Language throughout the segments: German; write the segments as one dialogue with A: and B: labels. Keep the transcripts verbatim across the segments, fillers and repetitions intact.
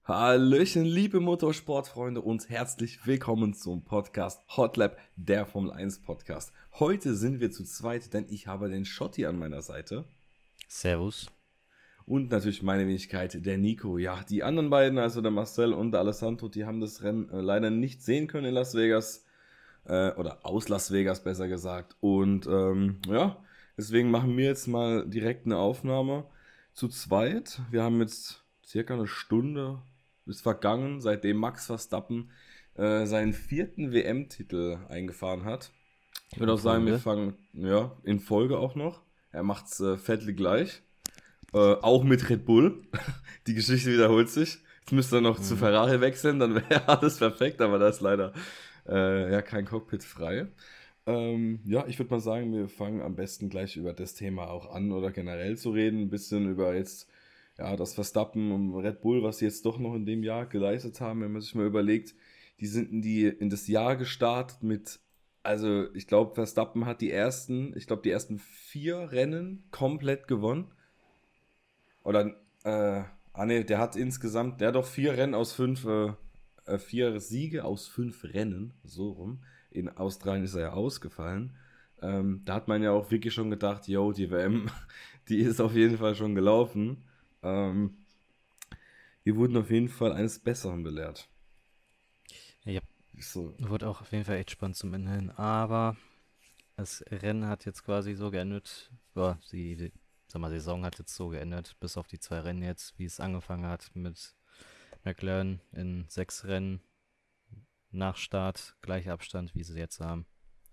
A: Hallöchen, liebe Motorsportfreunde und herzlich willkommen zum Podcast Hot Lap, der Formel eins Podcast. Heute sind wir zu zweit, denn ich habe den Schotti an meiner Seite.
B: Servus.
A: Und natürlich meine Wenigkeit, der Nico. Ja, die anderen beiden, also der Marcel und der Alessandro, die haben das Rennen äh, leider nicht sehen können in Las Vegas. Äh, oder aus Las Vegas, besser gesagt. Und ähm, ja, deswegen machen wir jetzt mal direkt eine Aufnahme zu zweit. Wir haben jetzt circa eine Stunde ist vergangen, seitdem Max Verstappen äh, seinen vierten W M-Titel eingefahren hat. Ich würde auch sagen, wir fangen ja, in Folge auch noch. Er macht's äh, fettlich gleich. Äh, auch mit Red Bull. Die Geschichte wiederholt sich. Jetzt müsste er noch mhm. zu Ferrari wechseln, dann wäre alles perfekt, aber da ist leider äh, ja kein Cockpit frei. Ähm, ja, ich würde mal sagen, wir fangen am besten gleich über das Thema auch an oder generell zu reden. Ein bisschen über jetzt ja, das Verstappen und Red Bull, was sie jetzt doch noch in dem Jahr geleistet haben, wenn man sich mal überlegt, die sind in, die, in das Jahr gestartet mit, also ich glaube, Verstappen hat die ersten, ich glaube, die ersten vier Rennen komplett gewonnen. Oder, äh, ah ne, der hat insgesamt, der hat doch vier Rennen aus fünf, äh, vier Siege aus fünf Rennen, so rum. In Australien ist er ja ausgefallen. Ähm, da hat man ja auch wirklich schon gedacht, yo, die W M, die ist auf jeden Fall schon gelaufen. Ähm, wir wurden auf jeden Fall eines Besseren belehrt.
B: Ja, so. Wurde auch auf jeden Fall echt spannend zum Ende hin. Aber das Rennen hat jetzt quasi so geendet. Ja, die, die sag mal, Saison hat jetzt so geendet, bis auf die zwei Rennen jetzt, wie es angefangen hat mit McLaren in sechs Rennen nach Start, gleicher Abstand, wie sie jetzt haben.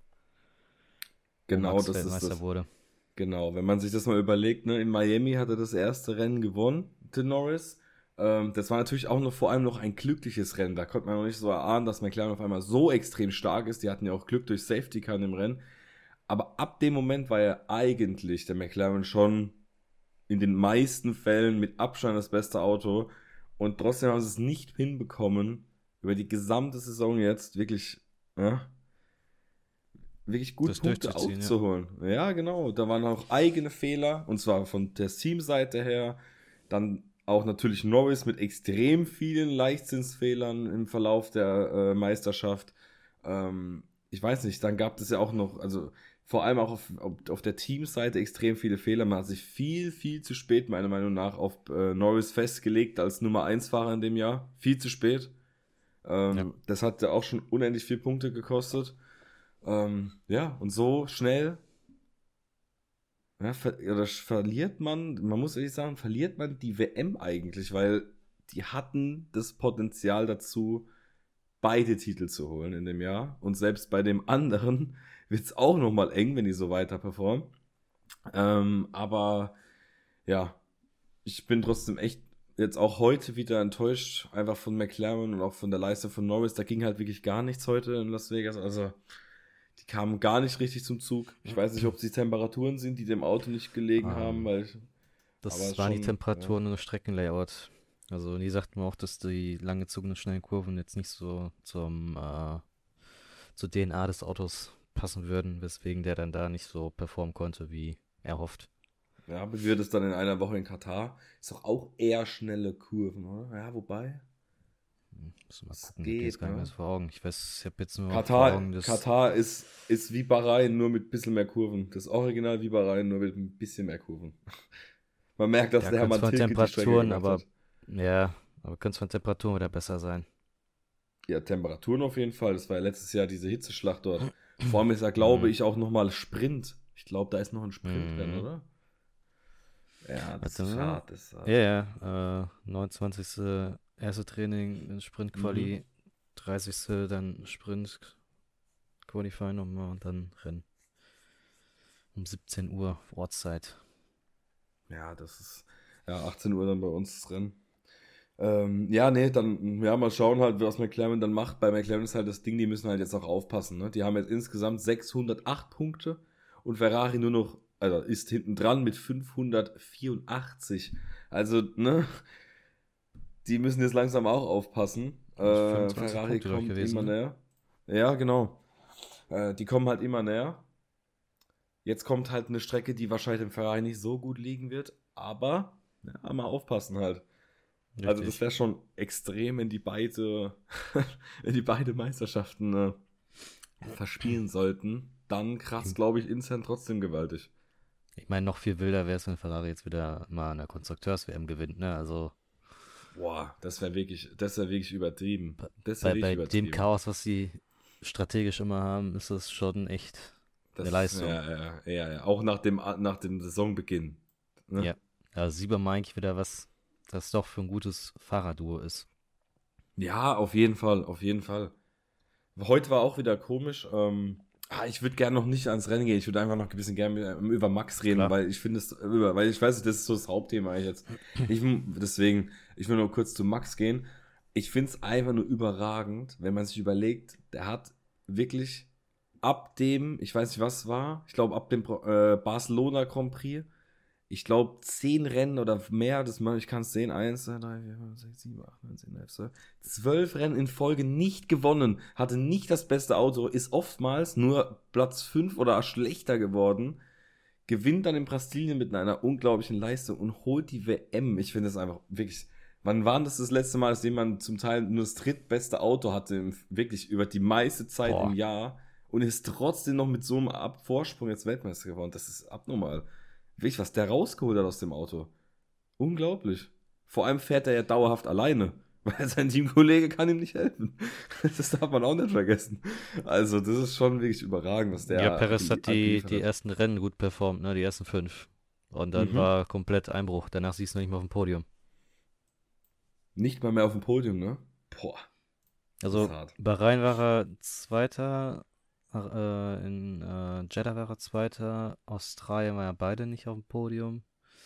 A: Genau,
B: Max
A: das
B: Weltmeister
A: ist das.
B: wurde.
A: Genau, wenn man sich das mal überlegt, ne, in Miami hat er das erste Rennen gewonnen, der Norris. Ähm, das war natürlich auch noch vor allem noch ein glückliches Rennen. Da konnte man noch nicht so erahnen, dass McLaren auf einmal so extrem stark ist. Die hatten ja auch Glück durch Safety Car im Rennen. Aber ab dem Moment war ja eigentlich der McLaren schon in den meisten Fällen mit Abstand das beste Auto. Und trotzdem haben sie es nicht hinbekommen, über die gesamte Saison jetzt wirklich, ja, wirklich gut
B: Das
A: Punkte
B: durchzuziehen,
A: aufzuholen. Ja. ja, genau. Da waren auch eigene Fehler, und zwar von der Teamseite her. Dann auch natürlich Norris mit extrem vielen Leichtsinnsfehlern im Verlauf der äh, Meisterschaft. Ähm, ich weiß nicht, dann gab es ja auch noch, also vor allem auch auf, auf der Teamseite extrem viele Fehler. Man hat sich viel, viel zu spät, meiner Meinung nach, auf äh, Norris festgelegt als Nummer eins Fahrer in dem Jahr. Viel zu spät. Ähm, ja. Das hat ja auch schon unendlich viele Punkte gekostet. Ähm, ja, und so schnell ja, ver oder verliert man, man muss ehrlich sagen, verliert man die W M eigentlich, weil die hatten das Potenzial dazu, beide Titel zu holen in dem Jahr. Und selbst bei dem anderen wird es auch nochmal eng, wenn die so weiter performen. Ähm, aber ja, ich bin trotzdem echt jetzt auch heute wieder enttäuscht, einfach von McLaren und auch von der Leistung von Norris. Da ging halt wirklich gar nichts heute in Las Vegas. Also die kamen gar nicht richtig zum Zug. Ich weiß nicht, ob es die Temperaturen sind, die dem Auto nicht gelegen um, haben. Weil ich,
B: das waren schon, die Temperaturen ja. und das Streckenlayout. Also die sagten auch, dass die langgezogenen schnellen Kurven jetzt nicht so zum äh, zur D N A des Autos passen würden, weswegen der dann da nicht so performen konnte, wie er hofft.
A: Ja, aber wird es dann in einer Woche in Katar? Ist doch auch eher schnelle Kurven, oder? Ja, wobei.
B: Muss mal gucken, geht, ich jetzt gar nicht mehr so vor Augen. Ich weiß, ich habe jetzt nur
A: Katar,
B: vor Augen, dass
A: Katar ist, ist wie Bahrain, nur mit ein bisschen mehr Kurven. Das Original wie Bahrain, nur mit ein bisschen mehr Kurven. Man merkt, dass
B: ja,
A: der Hermann Tilke die Strecke gemacht
B: aber,
A: hat.
B: Ja, aber könnte es von Temperaturen wieder besser sein.
A: Ja, Temperaturen auf jeden Fall. Das war ja letztes Jahr diese Hitzeschlacht dort. Vor allem ist ja, glaube ich, auch nochmal Sprint. Ich glaube, da ist noch ein Sprint drin,
B: Mhm.
A: oder? Ja, das
B: Warte,
A: ist schade. Das
B: ja, ja. Äh, neunundzwanzigste erste Training, Sprint-Quali, mhm. dreißigste dann Sprint, Qualifying nochmal und dann Rennen. Um siebzehn Uhr Ortszeit.
A: Ja, das ist, ja, achtzehn Uhr dann bei uns das Rennen. Ähm, ja, nee, dann, ja, mal schauen halt, was McLaren dann macht. Bei McLaren ist halt das Ding, die müssen halt jetzt auch aufpassen, ne? Die haben jetzt insgesamt sechshundertacht Punkte und Ferrari nur noch, also ist hinten dran mit fünfhundertvierundachtzig. Also, ne, die müssen jetzt langsam auch aufpassen. Äh, Ferrari
B: Punkte
A: kommt
B: gewesen,
A: immer
B: ne?
A: näher. Ja, genau. Äh, die kommen halt immer näher. Jetzt kommt halt eine Strecke, die wahrscheinlich dem Ferrari nicht so gut liegen wird, aber ja, mal aufpassen halt. Also das wäre schon extrem, wenn die beide, wenn die beide Meisterschaften äh, verspielen sollten. Dann krass, glaube ich, intern trotzdem gewaltig.
B: Ich meine, noch viel wilder wäre es, wenn Ferrari jetzt wieder mal eine Konstrukteurs-W M gewinnt, ne? Also.
A: Boah, das wäre wirklich, das wäre wirklich übertrieben. Das
B: bei bei übertrieben. Dem Chaos, was sie strategisch immer haben, ist das schon echt das eine Leistung.
A: Ist, ja, ja, ja, ja, auch nach dem, nach dem Saisonbeginn.
B: Ne? Ja, also sieht man mal eigentlich wieder, was das doch für ein gutes Fahrerduo ist.
A: Ja, auf jeden Fall, auf jeden Fall. Heute war auch wieder komisch. Ähm, ah, ich würde gerne noch nicht ans Rennen gehen. Ich würde einfach noch ein bisschen gerne über Max reden, Klar. weil ich finde es, weil ich weiß nicht, das ist so das Hauptthema eigentlich jetzt. Ich, deswegen, ich will nur kurz zu Max gehen. Ich finde es einfach nur überragend, wenn man sich überlegt, der hat wirklich ab dem, ich weiß nicht, was es war, ich glaube ab dem äh, Barcelona Grand Prix, ich glaube, zehn Rennen oder mehr, das mal, ich kann es sehen, eins, zwei, drei, vier, fünf, sechs, sieben, acht, neun, zehn, elf, zwölf, zwölf Rennen in Folge nicht gewonnen, hatte nicht das beste Auto, ist oftmals nur Platz fünf oder schlechter geworden, gewinnt dann in Brasilien mit einer unglaublichen Leistung und holt die W M. Ich finde das einfach wirklich, wann war das das letzte Mal, dass jemand zum Teil nur das drittbeste Auto hatte, wirklich über die meiste Zeit Boah. im Jahr und ist trotzdem noch mit so einem Ab- Vorsprung jetzt Weltmeister geworden. Das ist abnormal. Wirklich, was der rausgeholt hat aus dem Auto. Unglaublich. Vor allem fährt er ja dauerhaft alleine, weil sein Teamkollege kann ihm nicht helfen. Das darf man auch nicht vergessen. Also, das ist schon wirklich überragend, was der...
B: Ja, Perez hat die, die ersten Rennen gut performt, ne, die ersten fünf. Und dann mhm. war komplett Einbruch. Danach siehst du nicht mehr auf dem Podium.
A: Nicht mal mehr auf dem Podium, ne? Boah.
B: Also, Bahrain war er Zweiter... Äh, in äh, Jeddah war er Zweiter, Australien war ja beide nicht auf dem Podium.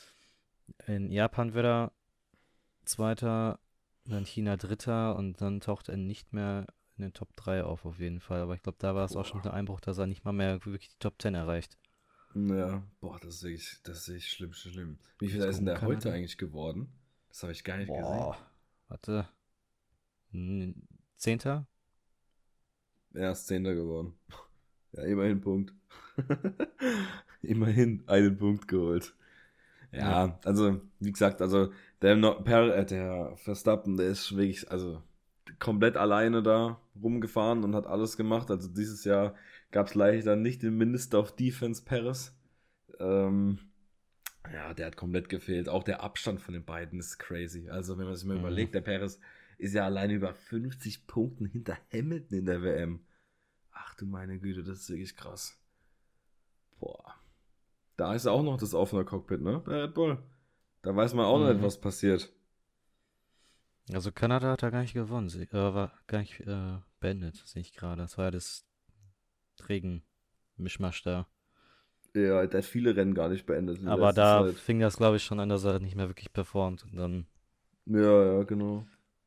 B: In Japan wird er Zweiter, dann China Dritter und dann taucht er nicht mehr in den Top drei auf, auf jeden Fall. Aber ich glaube, da war es auch schon der Einbruch, dass er nicht mal mehr wirklich die Top zehn erreicht.
A: Ja, boah, das ist wirklich, das ist wirklich schlimm, schlimm. Wie viel ist denn der heute eigentlich geworden? Das habe ich gar nicht boah. gesehen.
B: Warte. Zehnter?
A: Er ist Zehnter geworden. Ja, immerhin Punkt. Immerhin einen Punkt geholt. Ja, ja, also, wie gesagt, also der, per, äh, der Verstappen, der ist wirklich, also komplett alleine da rumgefahren und hat alles gemacht. Also dieses Jahr gab es leider nicht den Minister of Defense Perez. Ähm, ja, der hat komplett gefehlt. Auch der Abstand von den beiden ist crazy. Also wenn man sich mal mhm. überlegt, der Perez ist ja alleine über fünfzig Punkten hinter Hamilton in der W M. Ach du meine Güte, das ist wirklich krass. Boah. Da ist auch noch das offene Cockpit, ne? Bei Red Bull. Da weiß man auch mhm. noch nicht, was passiert.
B: Also Kanada hat da gar nicht gewonnen. Sie, äh, war gar nicht äh, beendet, sehe ich gerade. Das war ja das Regen-Mischmasch da.
A: Ja, der hat viele Rennen gar nicht beendet.
B: Aber da Zeit. fing das, glaube ich, schon an, dass er nicht mehr wirklich performt. Und dann
A: ja, ja, genau.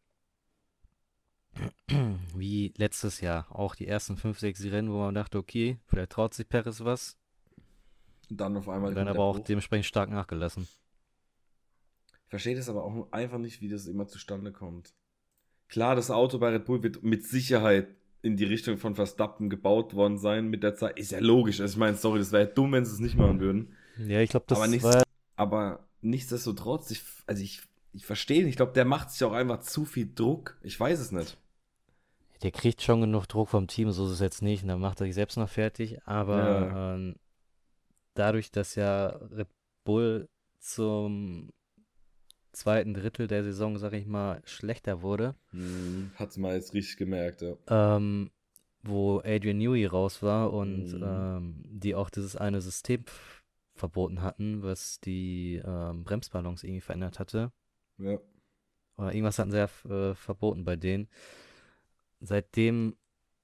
B: Wie letztes Jahr. Auch die ersten fünf, sechs Rennen, wo man dachte, okay, vielleicht traut sich Perez was.
A: Und dann auf einmal.
B: Und dann aber auch Bruch. dementsprechend stark nachgelassen.
A: Ich verstehe das aber auch einfach nicht, wie das immer zustande kommt. Klar, das Auto bei Red Bull wird mit Sicherheit in die Richtung von Verstappen gebaut worden sein mit der Zeit. Ist ja logisch. Also ich meine, sorry, das wäre ja dumm, wenn sie es nicht machen würden.
B: Ja, ich glaube, das
A: aber
B: war...
A: Aber nichtsdestotrotz, ich, also ich, ich verstehe nicht. Ich glaube, der macht sich auch einfach zu viel Druck. Ich weiß es nicht.
B: Der kriegt schon genug Druck vom Team, so ist es jetzt nicht. Und dann macht er sich selbst noch fertig. Aber ja. ähm, dadurch, dass ja Red Bull zum zweiten Drittel der Saison, sag ich mal, schlechter wurde.
A: Hm, hat's mal jetzt richtig gemerkt, ja.
B: Ähm, wo Adrian Newey raus war und hm. ähm, die auch dieses eine System f- verboten hatten, was die ähm, Bremsballons irgendwie verändert hatte.
A: Ja.
B: Oder irgendwas hatten sie ja äh, verboten bei denen. Seitdem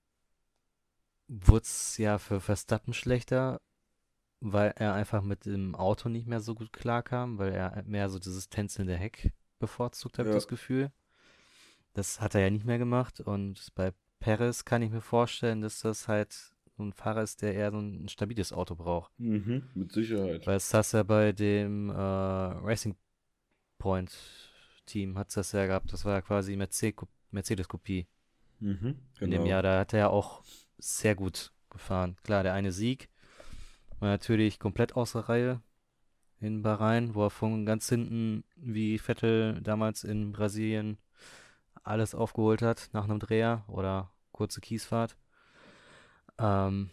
B: wurde es ja für Verstappen schlechter, weil er einfach mit dem Auto nicht mehr so gut klarkam, weil er mehr so dieses tänzelnde Heck bevorzugt hat, ja. das Gefühl. Das hat er ja nicht mehr gemacht und bei Perez kann ich mir vorstellen, dass das halt so ein Fahrer ist, der eher so ein stabiles Auto braucht.
A: Mhm, mit Sicherheit.
B: Weil es hast ja bei dem äh, Racing Point Team hat es das ja gehabt, das war ja quasi Mercedes- Mercedes-Kopie.
A: Mhm, genau.
B: In dem Jahr, da hat er ja auch sehr gut gefahren. Klar, der eine Sieg war natürlich komplett außer Reihe. in Bahrain, wo er von ganz hinten, wie Vettel damals in Brasilien, alles aufgeholt hat nach einem Dreher oder kurze Kiesfahrt. Ähm,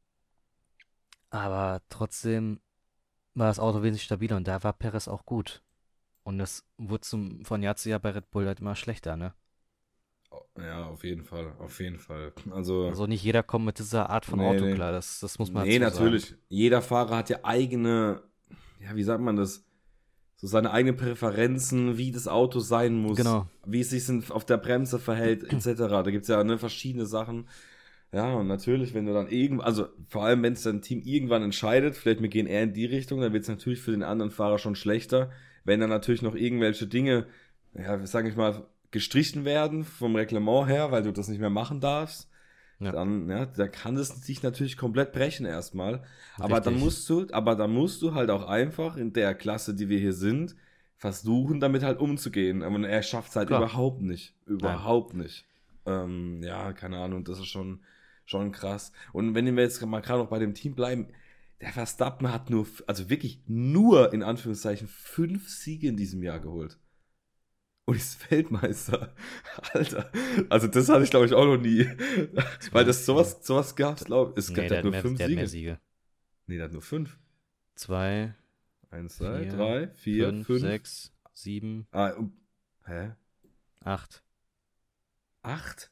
B: aber trotzdem war das Auto wesentlich stabiler und da war Perez auch gut. Und das wurde zum, von Jahr zu Jahr bei Red Bull halt immer schlechter, ne?
A: Ja, auf jeden Fall, auf jeden Fall. Also,
B: Also nicht jeder kommt mit dieser Art von
A: nee,
B: Auto
A: nee.
B: klar, das, das muss man
A: Nee,
B: dazu sagen.
A: natürlich. Jeder Fahrer hat ja eigene, ja, wie sagt man das? So seine eigenen Präferenzen, wie das Auto sein muss,
B: Genau.
A: wie es sich auf der Bremse verhält, et cetera. Da gibt es ja ne, verschiedene Sachen. Ja, und natürlich, wenn du dann irgendwann, also vor allem, wenn es dein Team irgendwann entscheidet, vielleicht wir gehen eher in die Richtung, dann wird es natürlich für den anderen Fahrer schon schlechter, wenn dann natürlich noch irgendwelche Dinge, ja, sag ich mal, gestrichen werden vom Reglement her, weil du das nicht mehr machen darfst.
B: Ja.
A: Dann, ja, da kann es sich natürlich komplett brechen erstmal. Aber dann
B: Richtig.
A: musst du, aber dann musst du halt auch einfach in der Klasse, die wir hier sind, versuchen, damit halt umzugehen. Aber er schafft es halt
B: Klar.
A: überhaupt nicht. Überhaupt nicht. Ähm, ja, keine Ahnung, das ist schon, schon krass. Und wenn wir jetzt mal gerade noch bei dem Team bleiben, der Verstappen hat nur, also wirklich nur in Anführungszeichen fünf Siege in diesem Jahr geholt. Und ist Weltmeister. Alter. Also das hatte ich, glaube ich, auch noch nie. Weil das sowas, sowas gab es, glaube ich. Es
B: Nee,
A: gab
B: der hat
A: nur
B: mehr,
A: fünf
B: der hat mehr
A: Siege.
B: Siege.
A: Nee, der hat nur fünf.
B: Zwei,
A: Eins, zwei,
B: vier,
A: drei, vier,
B: fünf,
A: fünf.
B: sechs, sieben,
A: Ah, um, hä?
B: acht.
A: Acht?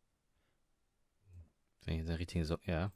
B: Wenn ich den richtigen so, ja.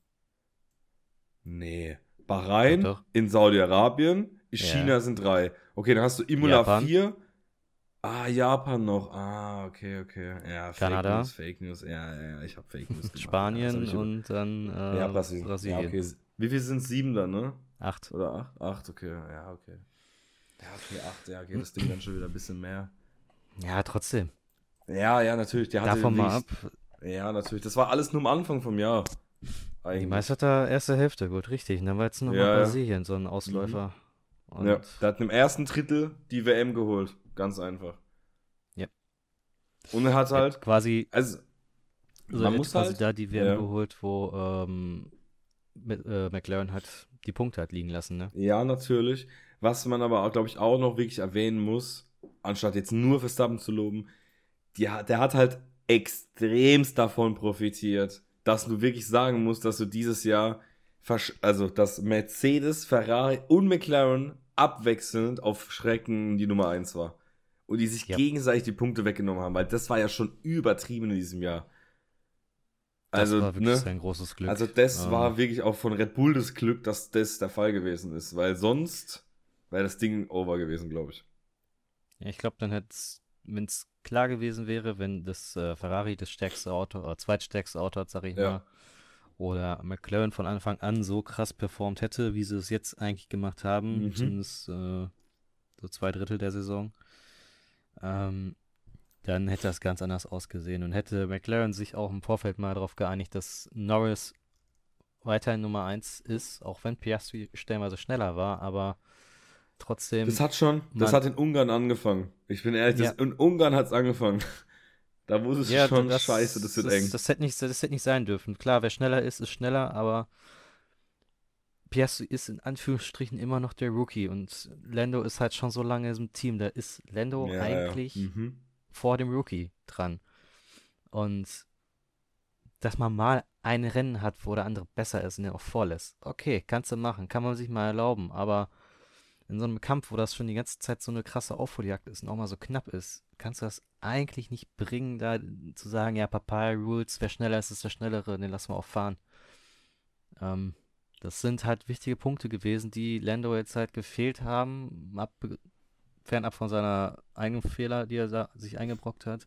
A: Nee. Bahrain,
B: Doch, doch.
A: in Saudi-Arabien, China
B: Ja.
A: sind drei. Okay, dann hast du Imola
B: Japan.
A: vier. Ah, Japan noch. Ah, okay, okay. Ja,
B: Kanada.
A: Fake News, Fake News. Ja, ja, ja, ich habe Fake News gemacht.
B: Spanien
A: ja,
B: und dann äh,
A: ja, Brasilien.
B: Brasilien.
A: Ja, okay. Wie viel sind es? Sieben dann, ne?
B: Acht.
A: Oder acht? Acht, okay. Ja, okay. Ja, okay, acht. Ja, okay, das Ding dann schon wieder ein bisschen mehr.
B: Ja, trotzdem.
A: Ja, ja, natürlich. Der hatte
B: Davon mal ab.
A: Ja, natürlich. Das war alles nur am Anfang vom Jahr. Eigentlich.
B: Die meiste hat erste Hälfte, gut, richtig. Und dann war jetzt nochmal
A: Ja, ja.
B: Brasilien, so ein Ausläufer. Und
A: Ja, der hat im ersten Drittel die W M geholt. Ganz einfach.
B: Ja.
A: Und er hat
B: er
A: halt.
B: hat quasi,
A: Also,
B: also
A: man
B: er
A: muss
B: hat quasi
A: halt.
B: da die W M
A: ja.
B: geholt, wo ähm, mit, äh, McLaren hat die Punkte hat liegen lassen, ne?
A: Ja, natürlich. Was man aber auch, glaube ich, auch noch wirklich erwähnen muss, anstatt jetzt nur Verstappen zu loben, die, der hat halt extremst davon profitiert, dass du wirklich sagen musst, dass du dieses Jahr, also dass Mercedes, Ferrari und McLaren abwechselnd auf Schrecken die Nummer eins war. Und die sich
B: Ja.
A: gegenseitig die Punkte weggenommen haben, weil das war ja schon übertrieben in diesem Jahr.
B: Das
A: Also,
B: war wirklich
A: ne?
B: sein großes Glück.
A: Also das
B: Ähm,
A: war wirklich auch von Red Bull das Glück, dass das der Fall gewesen ist, weil sonst wäre das Ding over gewesen, glaube ich.
B: Ja, ich glaube, dann hätte es, wenn es klar gewesen wäre, wenn das äh, Ferrari das stärkste Auto, oder zweitstärkste Auto hat, sag ich
A: Ja.
B: mal, oder McLaren von Anfang an so krass performt hätte, wie sie es jetzt eigentlich gemacht haben,
A: Mhm.
B: zumindest äh, so zwei Drittel der Saison, ähm, dann hätte das ganz anders ausgesehen und hätte McLaren sich auch im Vorfeld mal darauf geeinigt, dass Norris weiterhin Nummer eins ist, auch wenn Piastri stellenweise schneller war, aber trotzdem.
A: Das hat schon, das
B: man-
A: hat in Ungarn angefangen. Ich bin ehrlich,
B: Ja.
A: das, in Ungarn hat es angefangen. Da wusste es
B: Ja,
A: schon,
B: das,
A: scheiße, das wird
B: das,
A: eng.
B: Das hätte nicht, das hätte nicht sein dürfen. Klar, wer schneller ist, ist schneller, aber Piastri ist in Anführungsstrichen immer noch der Rookie und Lando ist halt schon so lange im Team. Da ist Lando
A: Ja,
B: eigentlich
A: ja. Mhm.
B: vor dem Rookie dran. Und dass man mal ein Rennen hat, wo der andere besser ist und den auch vorlässt. Okay, kannst du machen, kann man sich mal erlauben, aber in so einem Kampf, wo das schon die ganze Zeit so eine krasse Aufholjagd ist und auch mal so knapp ist, kannst du das eigentlich nicht bringen, da zu sagen, ja, Papaya Rules, wer schneller ist, ist der Schnellere, den lassen wir auch fahren. Ähm, das sind halt wichtige Punkte gewesen, die Lando jetzt halt gefehlt haben, ab, fernab von seiner eigenen Fehler, die er da, sich eingebrockt hat.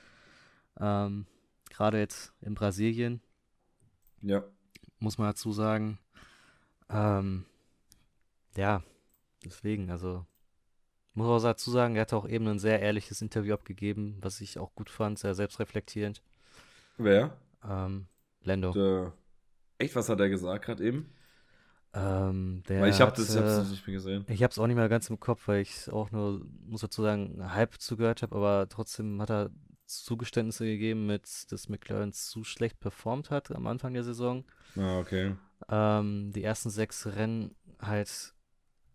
B: Ähm, Gerade jetzt in Brasilien,
A: Ja.
B: muss man dazu sagen, ähm, ja, deswegen, also muss auch dazu sagen, er hatte auch eben ein sehr ehrliches Interview abgegeben, was ich auch gut fand, sehr selbstreflektierend.
A: Wer?
B: Ähm, Lando.
A: Der, echt, was hat er gesagt gerade eben?
B: Ähm, der
A: Weil ich habe
B: hat,
A: das, ich hab's
B: äh,
A: noch nicht mehr gesehen.
B: ich habe es auch nicht mehr ganz im Kopf, weil ich auch nur, muss dazu sagen, halb zugehört habe, aber trotzdem hat er Zugeständnisse gegeben, mit, dass McLaren zu schlecht performt hat am Anfang der Saison.
A: Ah, okay.
B: Ähm, die ersten sechs Rennen halt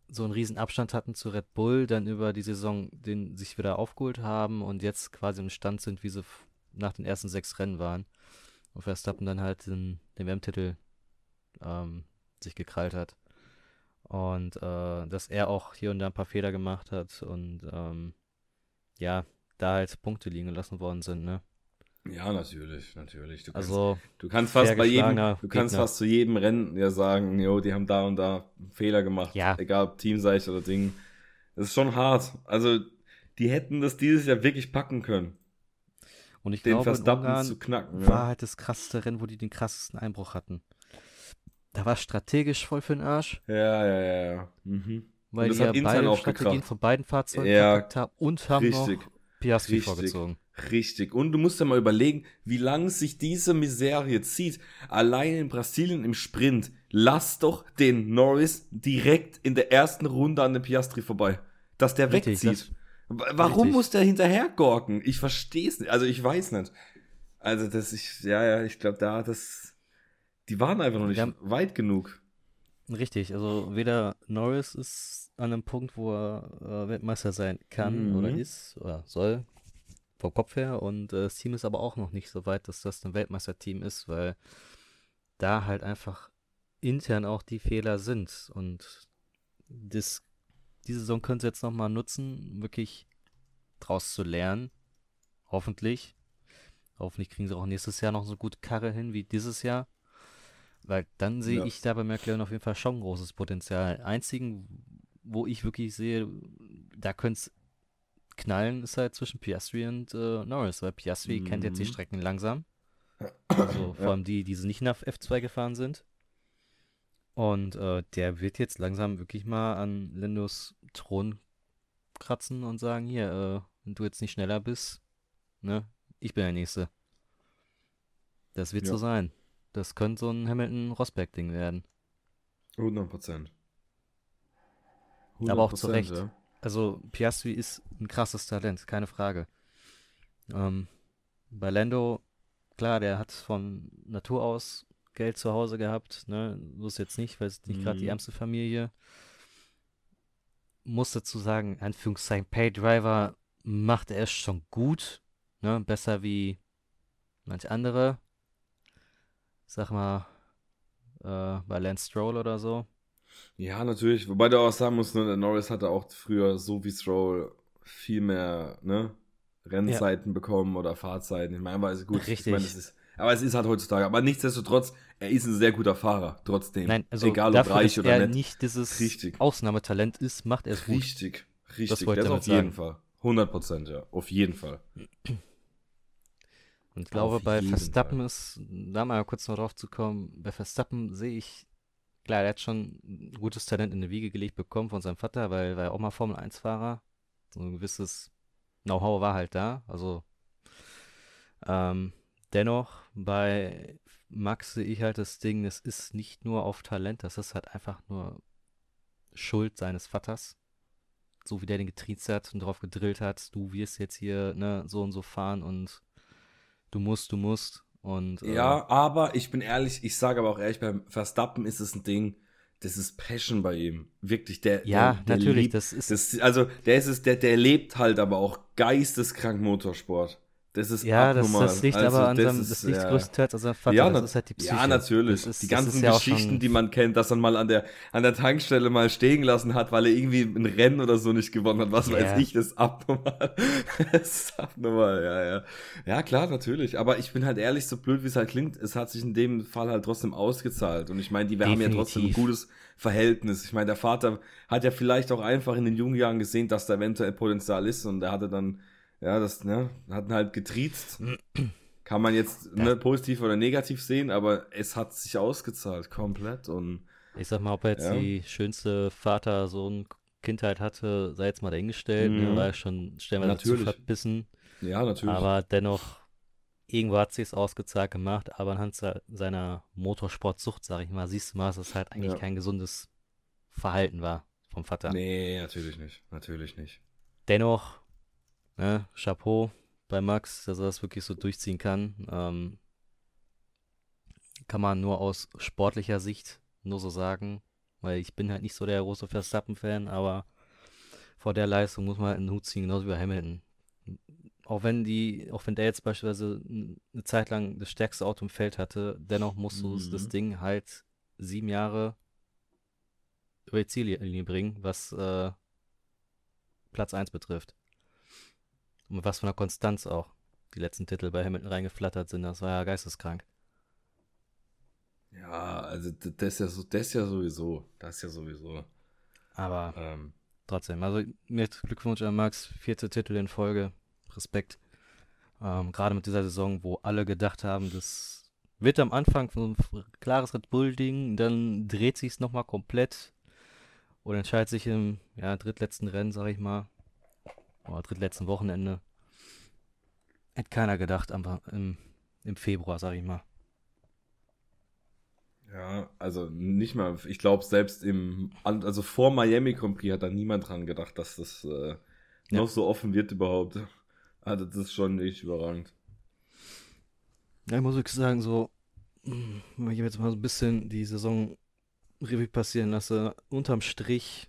B: so einen riesen Abstand hatten zu Red Bull, dann über die Saison den sich wieder aufgeholt haben und jetzt quasi im Stand sind, wie sie f- nach den ersten sechs Rennen waren. Und Verstappen dann halt den, den W M-Titel ähm, sich gekrallt hat. Und äh, dass er auch hier und da ein paar Fehler gemacht hat und ähm, ja, da halt Punkte liegen gelassen worden sind, ne?
A: Ja, natürlich, natürlich. Du kannst,
B: Also
A: du kannst
B: fair
A: fast bei jedem,
B: geschlagener
A: du kannst
B: Gegner.
A: fast zu jedem Rennen ja sagen, jo, die haben da und da Fehler gemacht,
B: Ja,
A: egal ob Teamseite oder Ding. Das ist schon hart. Also, die hätten das dieses Jahr wirklich packen können,
B: und ich
A: den
B: glaube, in
A: Verstappen zu
B: Ungarn
A: knacken,
B: war
A: ja.
B: halt das krasseste Rennen, wo die den krassesten Einbruch hatten. Da war strategisch voll für den Arsch,
A: Ja, ja, ja, ja. Mhm. Und
B: weil die
A: das
B: ja
A: hat intern
B: beide
A: auch
B: Strategien
A: gekracht.
B: von beiden Fahrzeugen
A: Ja,
B: verkackt haben und haben
A: richtig,
B: noch Piastri
A: richtig,
B: vorgezogen.
A: richtig. Und du musst ja mal überlegen, wie lange sich diese Misere zieht. Allein in Brasilien im Sprint, lass doch den Norris direkt in der ersten Runde an den Piastri vorbei, dass der
B: Richtig,
A: wegzieht.
B: das,
A: Wa- Warum
B: richtig.
A: muss der hinterher gorken? Ich verstehe es nicht. Also ich weiß nicht. Also das ich, ja, ja, ich glaube da, das, die waren einfach noch
B: Wir
A: nicht
B: haben,
A: weit genug.
B: richtig, also weder Norris ist an einem Punkt, wo er äh, Weltmeister sein kann oder
A: Mhm.
B: ist oder soll, vom Kopf her. Und äh, das Team ist aber auch noch nicht so weit, dass das ein Weltmeisterteam ist, weil da halt einfach intern auch die Fehler sind. Und das, diese Saison können sie jetzt nochmal nutzen, wirklich draus zu lernen. Hoffentlich. Hoffentlich kriegen sie auch nächstes Jahr noch so gut Karre hin wie dieses Jahr. Weil dann sehe
A: Ja.
B: ich da bei McLaren auf jeden Fall schon großes Potenzial. Einzigen, wo ich wirklich sehe, da könnte es knallen, ist halt zwischen Piastri und äh, Norris, weil Piastri kennt jetzt die
A: Mhm.
B: Strecken langsam. Also vor
A: Ja.
B: allem die, die sie nicht nach F zwei gefahren sind. Und äh, der wird jetzt langsam wirklich mal an Lendos Thron kratzen und sagen, hier, äh, wenn du jetzt nicht schneller bist, ne, ich bin der Nächste. Das wird so
A: Ja.
B: sein. Das könnte so ein Hamilton-Rosberg-Ding werden.
A: hundert Prozent.
B: Aber
A: hundert
B: auch zu
A: Prozent,
B: Recht.
A: ja.
B: Also Piastri ist ein krasses Talent, keine Frage. Ähm, bei Lando, klar, der hat von Natur aus Geld zu Hause gehabt, ne? So ist jetzt nicht, weil es nicht gerade die
A: Mhm.
B: ärmste Familie. Muss dazu sagen, in Anführungszeichen, Paydriver macht er es schon gut, ne? Besser wie manch andere. Sag mal, äh, bei Lance Stroll oder so.
A: Ja, natürlich. Wobei du auch sagen musst, ne, der Norris hatte auch früher so wie Stroll viel mehr, ne,
B: Ja,
A: Rennzeiten bekommen oder Fahrzeiten. Ich meine, also gut, ich meine, es
B: richtig.
A: ist, aber es ist halt heutzutage. Aber nichtsdestotrotz, er ist ein sehr guter Fahrer, trotzdem.
B: Nein, also
A: Egal ob
B: dafür, dass
A: reich oder
B: er
A: nett.
B: nicht dieses
A: Richtig,
B: Ausnahmetalent ist, macht er es gut.
A: richtig,
B: Das
A: richtig.
B: wollte ich
A: Das
B: damit
A: auf jeden
B: sagen.
A: Fall. hundert Prozent, ja. Auf jeden Fall.
B: Und ich
A: Auf
B: glaube, bei
A: jeden
B: Verstappen
A: Fall.
B: ist, da mal kurz noch drauf zu kommen, bei Verstappen sehe ich, klar, er hat schon ein gutes Talent in die Wiege gelegt bekommen von seinem Vater, weil er war ja auch mal Formel eins-Fahrer. So ein gewisses Know-how war halt da. Also, ähm, dennoch, bei Max sehe ich halt das Ding, es ist nicht nur auf Talent, das ist halt einfach nur Schuld seines Vaters. So wie der den getriezt hat und darauf gedrillt hat, du wirst jetzt hier, ne, so und so fahren und du musst, du musst. Und äh,
A: Ja, aber ich bin ehrlich, ich sage aber auch ehrlich, beim Verstappen ist es ein Ding, das ist Passion bei ihm. Wirklich, der, der,
B: ja,
A: der
B: natürlich,
A: liebt,
B: das ist,
A: das, also der ist es, der, der lebt halt aber auch geisteskrank Motorsport. Das ist
B: ja, das, das
A: abnormal.
B: liegt
A: Also,
B: aber an
A: das
B: seinem,
A: ist,
B: das liegt
A: ja.
B: größtenteils an seinem Vater,
A: Ja,
B: das
A: na,
B: ist halt die
A: ja,
B: Psyche. Das
A: natürlich. Die
B: ist, das ist
A: ganzen
B: ja auch
A: Geschichten,
B: schon,
A: die man kennt, dass er mal an der, an der Tankstelle mal stehen gelassen hat, weil er irgendwie ein Rennen oder so nicht gewonnen hat. Was weiß
B: ja,
A: ich, das ist abnormal. Das ist abnormal, ja, ja. Ja, klar, natürlich. Aber ich bin halt ehrlich, so blöd wie es halt klingt, es hat sich in dem Fall halt trotzdem ausgezahlt. Und ich meine, die wir haben ja trotzdem ein
B: definitiv.
A: gutes Verhältnis. Ich meine, der Vater hat ja vielleicht auch einfach in den jungen Jahren gesehen, dass da eventuell Potenzial ist und er hatte dann, ja, das, ne, hat ihn halt getriezt. Kann man jetzt
B: Das,
A: ne, positiv oder negativ sehen, aber es hat sich ausgezahlt, komplett. Und
B: ich sag mal, ob er jetzt
A: ja,
B: die schönste Vater-Sohn-Kindheit hatte, sei jetzt mal dahingestellt, ne, war
A: mhm.
B: ja schon stellenweise zu
A: Natürlich.
B: verbissen,
A: Ja, natürlich.
B: aber dennoch, irgendwo hat sich's ausgezahlt gemacht, aber anhand se- seiner Motorsportsucht, sag ich mal, siehst du mal, dass es halt eigentlich
A: Ja.
B: kein gesundes Verhalten war vom Vater.
A: Nee, natürlich nicht. Natürlich nicht.
B: Dennoch, ne, Chapeau bei Max, dass er das wirklich so durchziehen kann. Ähm, kann man nur aus sportlicher Sicht nur so sagen. weil ich bin halt nicht so der große Verstappen-Fan, aber vor der Leistung muss man halt einen Hut ziehen, genauso wie bei Hamilton. Auch wenn die, auch wenn der jetzt beispielsweise eine Zeit lang das stärkste Auto im Feld hatte, dennoch musst du das
A: Mhm.
B: Ding halt sieben Jahre über die Ziellinie bringen, was äh, Platz eins betrifft. Und mit was von einer Konstanz auch die letzten Titel bei Hamilton reingeflattert sind, das war ja geisteskrank.
A: Ja, also d- das ist ja, so, das ist ja sowieso. Das ist ja sowieso.
B: Aber
A: Ähm,
B: trotzdem, also mit Glückwunsch an Max, vierte Titel in Folge, Respekt. Ähm, gerade mit dieser Saison, wo alle gedacht haben, das wird am Anfang so ein klares Red Bull-Ding, dann dreht sich es nochmal komplett und entscheidet sich im ja, drittletzten Rennen, sag ich mal, oder drittletzten Wochenende. Hätte keiner gedacht, aber im, im Februar, sag ich mal.
A: ja, also nicht mal, ich glaube, selbst im, an- also vor Miami Grand Prix hat da niemand dran gedacht, dass das äh,
B: Ja,
A: noch so offen wird überhaupt. Also das ist schon echt überragend.
B: ja ich muss wirklich sagen, so, mm, wenn ich jetzt mal so ein bisschen die Saison Revue passieren lasse, unterm Strich,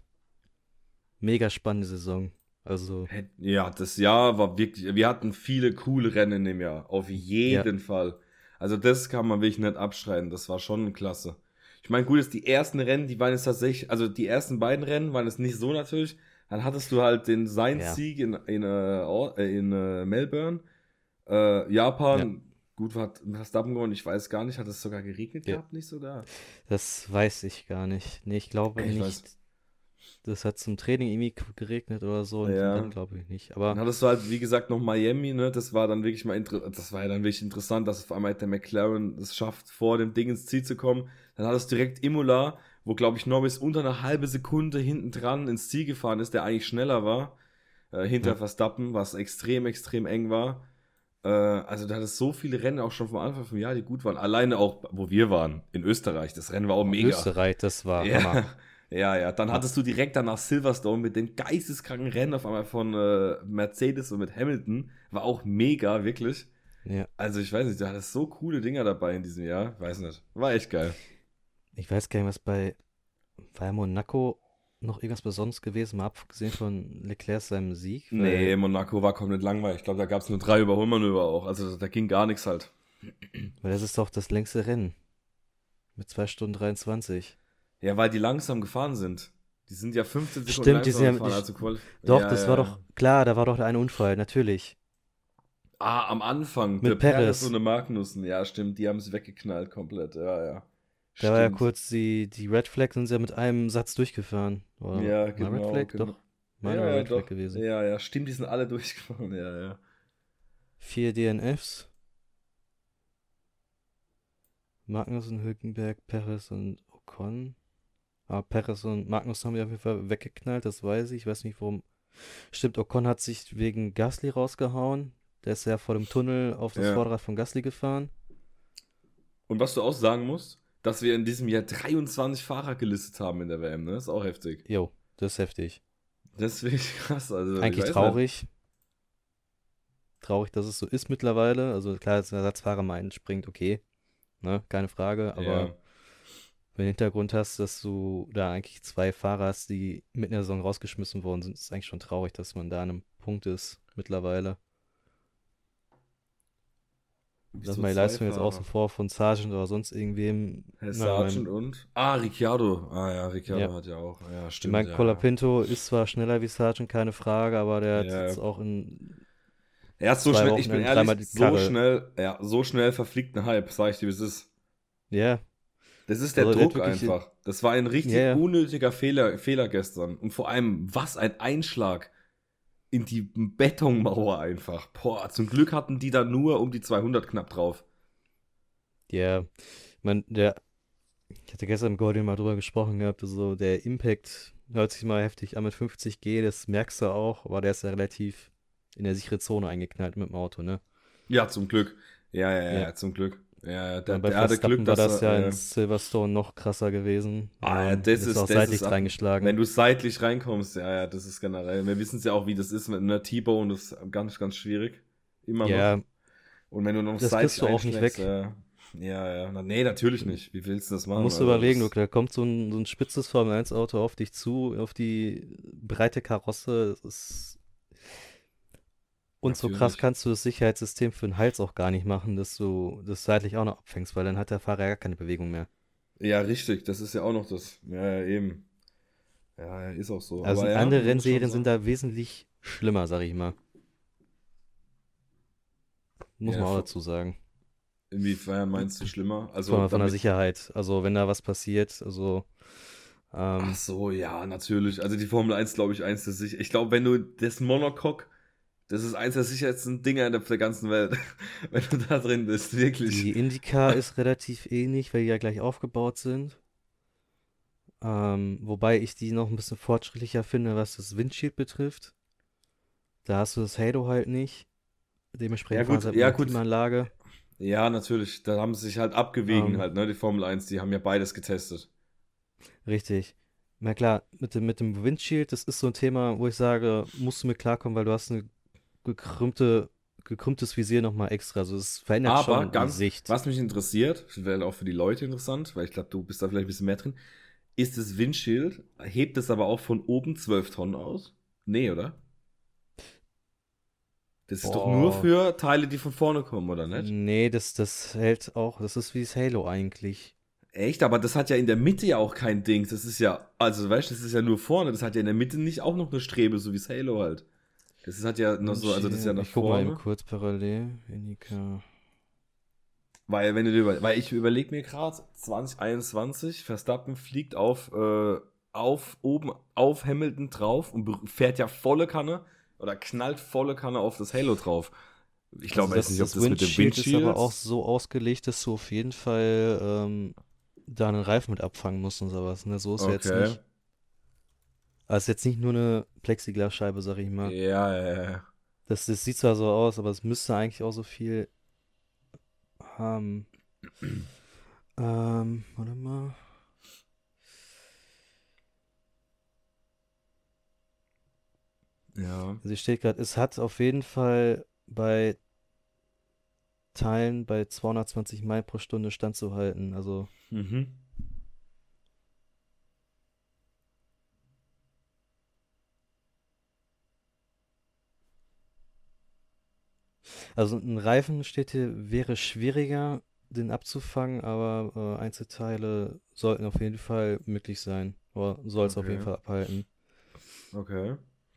B: mega spannende Saison. Also,
A: Hä- Ja, das Jahr war wirklich, wir hatten viele coole Rennen in dem Jahr, auf
B: ja,
A: jeden Fall. Also das kann man wirklich nicht abschreiten, das war schon klasse. Ich meine, gut, ist die ersten Rennen, die waren jetzt tatsächlich, also die ersten beiden Rennen waren es nicht so natürlich. Dann hattest du halt den
B: ja,
A: Sainz-Sieg in, in, äh, Or- äh, in äh, Melbourne. Äh,
B: ja,
A: Japan, gut, hat Verstappen gewonnen, ich weiß gar nicht, hat es sogar geregnet
B: ja.
A: gehabt, nicht sogar?
B: Das weiß ich gar nicht. Nee, ich glaube
A: Ich weiß.
B: nicht. Das hat zum Training irgendwie geregnet oder so und im Rennen
A: Ja.
B: glaube ich nicht.
A: Dann
B: Aber
A: hattest du halt, wie gesagt, noch Miami, ne? Das war dann wirklich mal inter das war ja dann wirklich interessant, dass auf einmal der McLaren es schafft, vor dem Ding ins Ziel zu kommen. Dann hattest du direkt Imola, wo, glaube ich, Norris unter eine halbe Sekunde hinten dran ins Ziel gefahren ist, der eigentlich schneller war, äh, hinter
B: ja,
A: Verstappen, was extrem, extrem eng war. Äh, also da hattest so viele Rennen auch schon vom Anfang vom Jahr, die gut waren. Alleine auch, wo wir waren, in Österreich. Das Rennen war auch
B: oh,
A: mega.
B: Österreich, das war
A: Ja,
B: Hammer.
A: ja, ja. Dann
B: Ah,
A: hattest du direkt danach Silverstone mit den geisteskranken Rennen auf einmal von äh, Mercedes und mit Hamilton. War auch mega, wirklich.
B: ja.
A: Also ich weiß nicht, du hattest so coole Dinger dabei in diesem Jahr. Weiß nicht. War echt geil.
B: Ich weiß gar nicht, was bei, bei Monaco noch irgendwas Besonderes gewesen, mal abgesehen von Leclerc seinem Sieg, weil,
A: Nee, Monaco war komplett langweilig. Ich glaube, da gab es nur drei Überholmanöver auch. Also da ging gar nichts halt.
B: weil das ist doch das längste Rennen mit zwei Stunden dreiundzwanzig.
A: Ja, weil die langsam gefahren sind. Die sind ja fünfzehn Sekunden
B: Stimmt, die sind
A: langsamer
B: ja, die,
A: gefahren als Quali.
B: doch,
A: Ja,
B: das war
A: ja, ja.
B: doch, klar, da war doch ein Unfall, natürlich.
A: Ah, am Anfang, der
B: Mit
A: Perez und
B: Perez.
A: der Magnussen. Ja, stimmt, die haben es weggeknallt komplett. Ja, ja.
B: Da war ja
A: Stimmt.
B: kurz die, die Red Flag, sind sie ja mit einem Satz durchgefahren. Oder
A: Ja,
B: mal Red
A: genau,
B: Flag?
A: genau.
B: Doch. Meine
A: Ja,
B: war
A: ja,
B: Red Flag
A: doch.
B: gewesen.
A: Ja, ja, stimmt, die sind alle durchgefahren. Ja, ja.
B: Vier D N Fs. Magnussen, Hülkenberg, Perez und Ocon. Aber Perez und Magnussen haben die auf jeden Fall weggeknallt, das weiß ich. Ich weiß nicht, warum. Stimmt, Ocon hat sich wegen Gasly rausgehauen. Der ist ja vor dem Tunnel auf das
A: Ja.
B: Vorderrad von Gasly gefahren.
A: Und was du auch sagen musst, dass wir in diesem Jahr dreiundzwanzig Fahrer gelistet haben in der W M, ne? Ist auch heftig.
B: Jo, das ist heftig.
A: Das ist wirklich krass. Also, ich
B: Eigentlich
A: weiß nicht.
B: traurig. Traurig, dass es so ist mittlerweile. Also klar, dass ein Ersatzfahrer mal einspringt, okay. Ne, keine Frage. Aber
A: Ja.
B: wenn du den Hintergrund hast, dass du da eigentlich zwei Fahrer hast, die mitten in der Saison rausgeschmissen worden sind, ist es eigentlich schon traurig, dass man da an einem Punkt ist mittlerweile. Lass
A: Wieso
B: mal die
A: zwei
B: Leistung jetzt
A: Fahrer?
B: außen vor von Sargent oder sonst irgendwem.
A: Herr
B: Na,
A: Sargent
B: mein,
A: und? Ah, Ricciardo. Ah ja,
B: ja,
A: Ricciardo hat ja auch. Ja,
B: ich
A: stimmt,
B: meine,
A: ja, ja.
B: Colapinto ist zwar schneller wie Sargent, keine Frage, aber der hat
A: Ja.
B: jetzt auch in
A: Er hat so
B: zwei
A: schnell, ich bin
B: Wochenenden dreimal
A: ehrlich,
B: die
A: so
B: Karre.
A: schnell, ja, so schnell verfliegt ein Hype, sag ich dir, wie es ist.
B: Ja,
A: Das ist der
B: also der hat
A: Druck
B: wirklich.
A: einfach. Das war ein
B: Ja,
A: richtig
B: ja.
A: unnötiger Fehler, Fehler gestern. Und vor allem, was ein Einschlag in die Betonmauer einfach. Boah, zum Glück hatten die da nur um die zweihundert knapp drauf.
B: Ja, ich meine, der, ich hatte gestern mit Gordy mal drüber gesprochen gehabt, also der Impact hört sich mal heftig an mit fünfzig G, das merkst du auch, aber der ist ja relativ in der sichere Zone eingeknallt mit dem Auto, ne?
A: Ja, zum Glück. Ja, ja,
B: Ja.
A: ja, zum Glück. Ja, ja,
B: Ich
A: der,
B: meine, bei
A: der hatte Glück,
B: Verstappen war
A: dass
B: das ja
A: er.
B: in
A: Äh,
B: Silverstone noch krasser gewesen.
A: ah, ja,
B: Ähm,
A: das
B: ist auch
A: ist, das ist
B: seitlich
A: ab.
B: reingeschlagen.
A: Wenn du seitlich reinkommst, ja, ja, das ist generell. Wir wissen es ja auch, wie das ist mit einer T-Bone, das ist ganz, ganz schwierig. Immer noch.
B: Ja,
A: Und wenn du noch
B: das kriegst
A: seitlich
B: du auch nicht
A: einschlägst,
B: weg.
A: ja. Ja, ja. Na, nee, natürlich nicht. Wie willst du das machen?
B: Musst du
A: Also,
B: überlegen, du,
A: das,
B: da kommt so ein, so ein spitzes Formel eins Auto auf dich zu, auf die breite Karosse. Das ist, und so krass
A: natürlich.
B: kannst du das Sicherheitssystem für den Hals auch gar nicht machen, dass du das seitlich auch noch abfängst, weil dann hat der Fahrer ja gar keine Bewegung mehr.
A: Ja, richtig. Das ist ja auch noch das. Ja, ja, eben. Ja, ja, ist auch so.
B: Also
A: Aber
B: sind
A: ja,
B: andere
A: man muss schon
B: Rennserien sind
A: sagen.
B: da wesentlich schlimmer, sag ich mal. Muss
A: Ja,
B: man auch
A: vo-
B: dazu sagen.
A: inwiefern meinst du schlimmer? Also
B: Von, von der
A: damit.
B: Sicherheit. Also wenn da was passiert, also
A: Ach
B: ähm,
A: so, ja, natürlich. Also die Formel eins, glaube ich, eins der sicher. Ich glaube, wenn du das Monocoque, das ist eins der sichersten Dinger in der, der ganzen Welt. Wenn du da drin bist, wirklich.
B: die IndyCar ist relativ ähnlich, weil die ja gleich aufgebaut sind. Ähm, wobei ich die noch ein bisschen fortschrittlicher finde, was das Windshield betrifft. Da hast du das Halo halt nicht.
A: Ja,
B: Dementsprechend fahren sie
A: gut,
B: halt mit
A: ja,
B: einer
A: gut.
B: Klimaanlage.
A: Ja, natürlich. Da haben sie sich halt abgewogen,
B: Ähm,
A: halt, ne? Die Formel eins, die haben ja beides getestet.
B: richtig. Na klar, mit dem, mit dem Windshield, das ist so ein Thema, wo ich sage, musst du mit klarkommen, weil du hast eine gekrümmte, gekrümmtes Visier nochmal extra. Also es verändert
A: Aber
B: schon die
A: ganz,
B: Sicht.
A: was mich interessiert, wäre auch für die Leute interessant, weil ich glaube, du bist da vielleicht ein bisschen mehr drin, ist das Windschild, hebt es aber auch von oben zwölf Tonnen aus? Nee, oder? Das ist doch nur
B: Boah.
A: für Teile, die von vorne kommen, oder nicht?
B: Nee, das, das hält auch, das ist wie das Halo eigentlich.
A: Echt? Aber das hat ja in der Mitte ja auch kein Ding. Das ist ja, also weißt du, das ist ja nur vorne. Das hat ja in der Mitte nicht auch noch eine Strebe, so wie das Halo halt. Das ist, hat ja noch so, also das ist ja
B: Windshield,
A: nach
B: ich guck mal eben
A: vorne.
B: kurz parallel. Indica.
A: Weil, wenn du dir über, weil ich überlege mir gerade, zwanzig einundzwanzig, Verstappen fliegt auf, äh, auf, oben auf Hamilton drauf und be- fährt ja volle Kanne oder knallt volle Kanne auf das Halo drauf. Ich
B: Also
A: glaube, weiß
B: das,
A: nicht, ob
B: das
A: das mit dem
B: Windshield ist aber
A: Windshield.
B: auch so ausgelegt, dass du auf jeden Fall ähm, da einen Reifen mit abfangen musst und sowas. Ne? So ist ja jetzt
A: Okay.
B: nicht. Also ist jetzt nicht nur eine Plexiglasscheibe, sag ich mal.
A: Ja, ja, ja.
B: Das, das sieht zwar so aus, aber es müsste eigentlich auch so viel haben. Ähm, warte mal.
A: Ja.
B: Also hier steht gerade, es hat auf jeden Fall bei Teilen bei zweihundertzwanzig Meilen pro Stunde standzuhalten. Also,
A: Mhm.
B: also ein Reifen steht hier, wäre schwieriger, den abzufangen, aber äh, Einzelteile sollten auf jeden Fall möglich sein. Oder soll es auf jeden
A: Okay.
B: Fall abhalten.
A: Okay.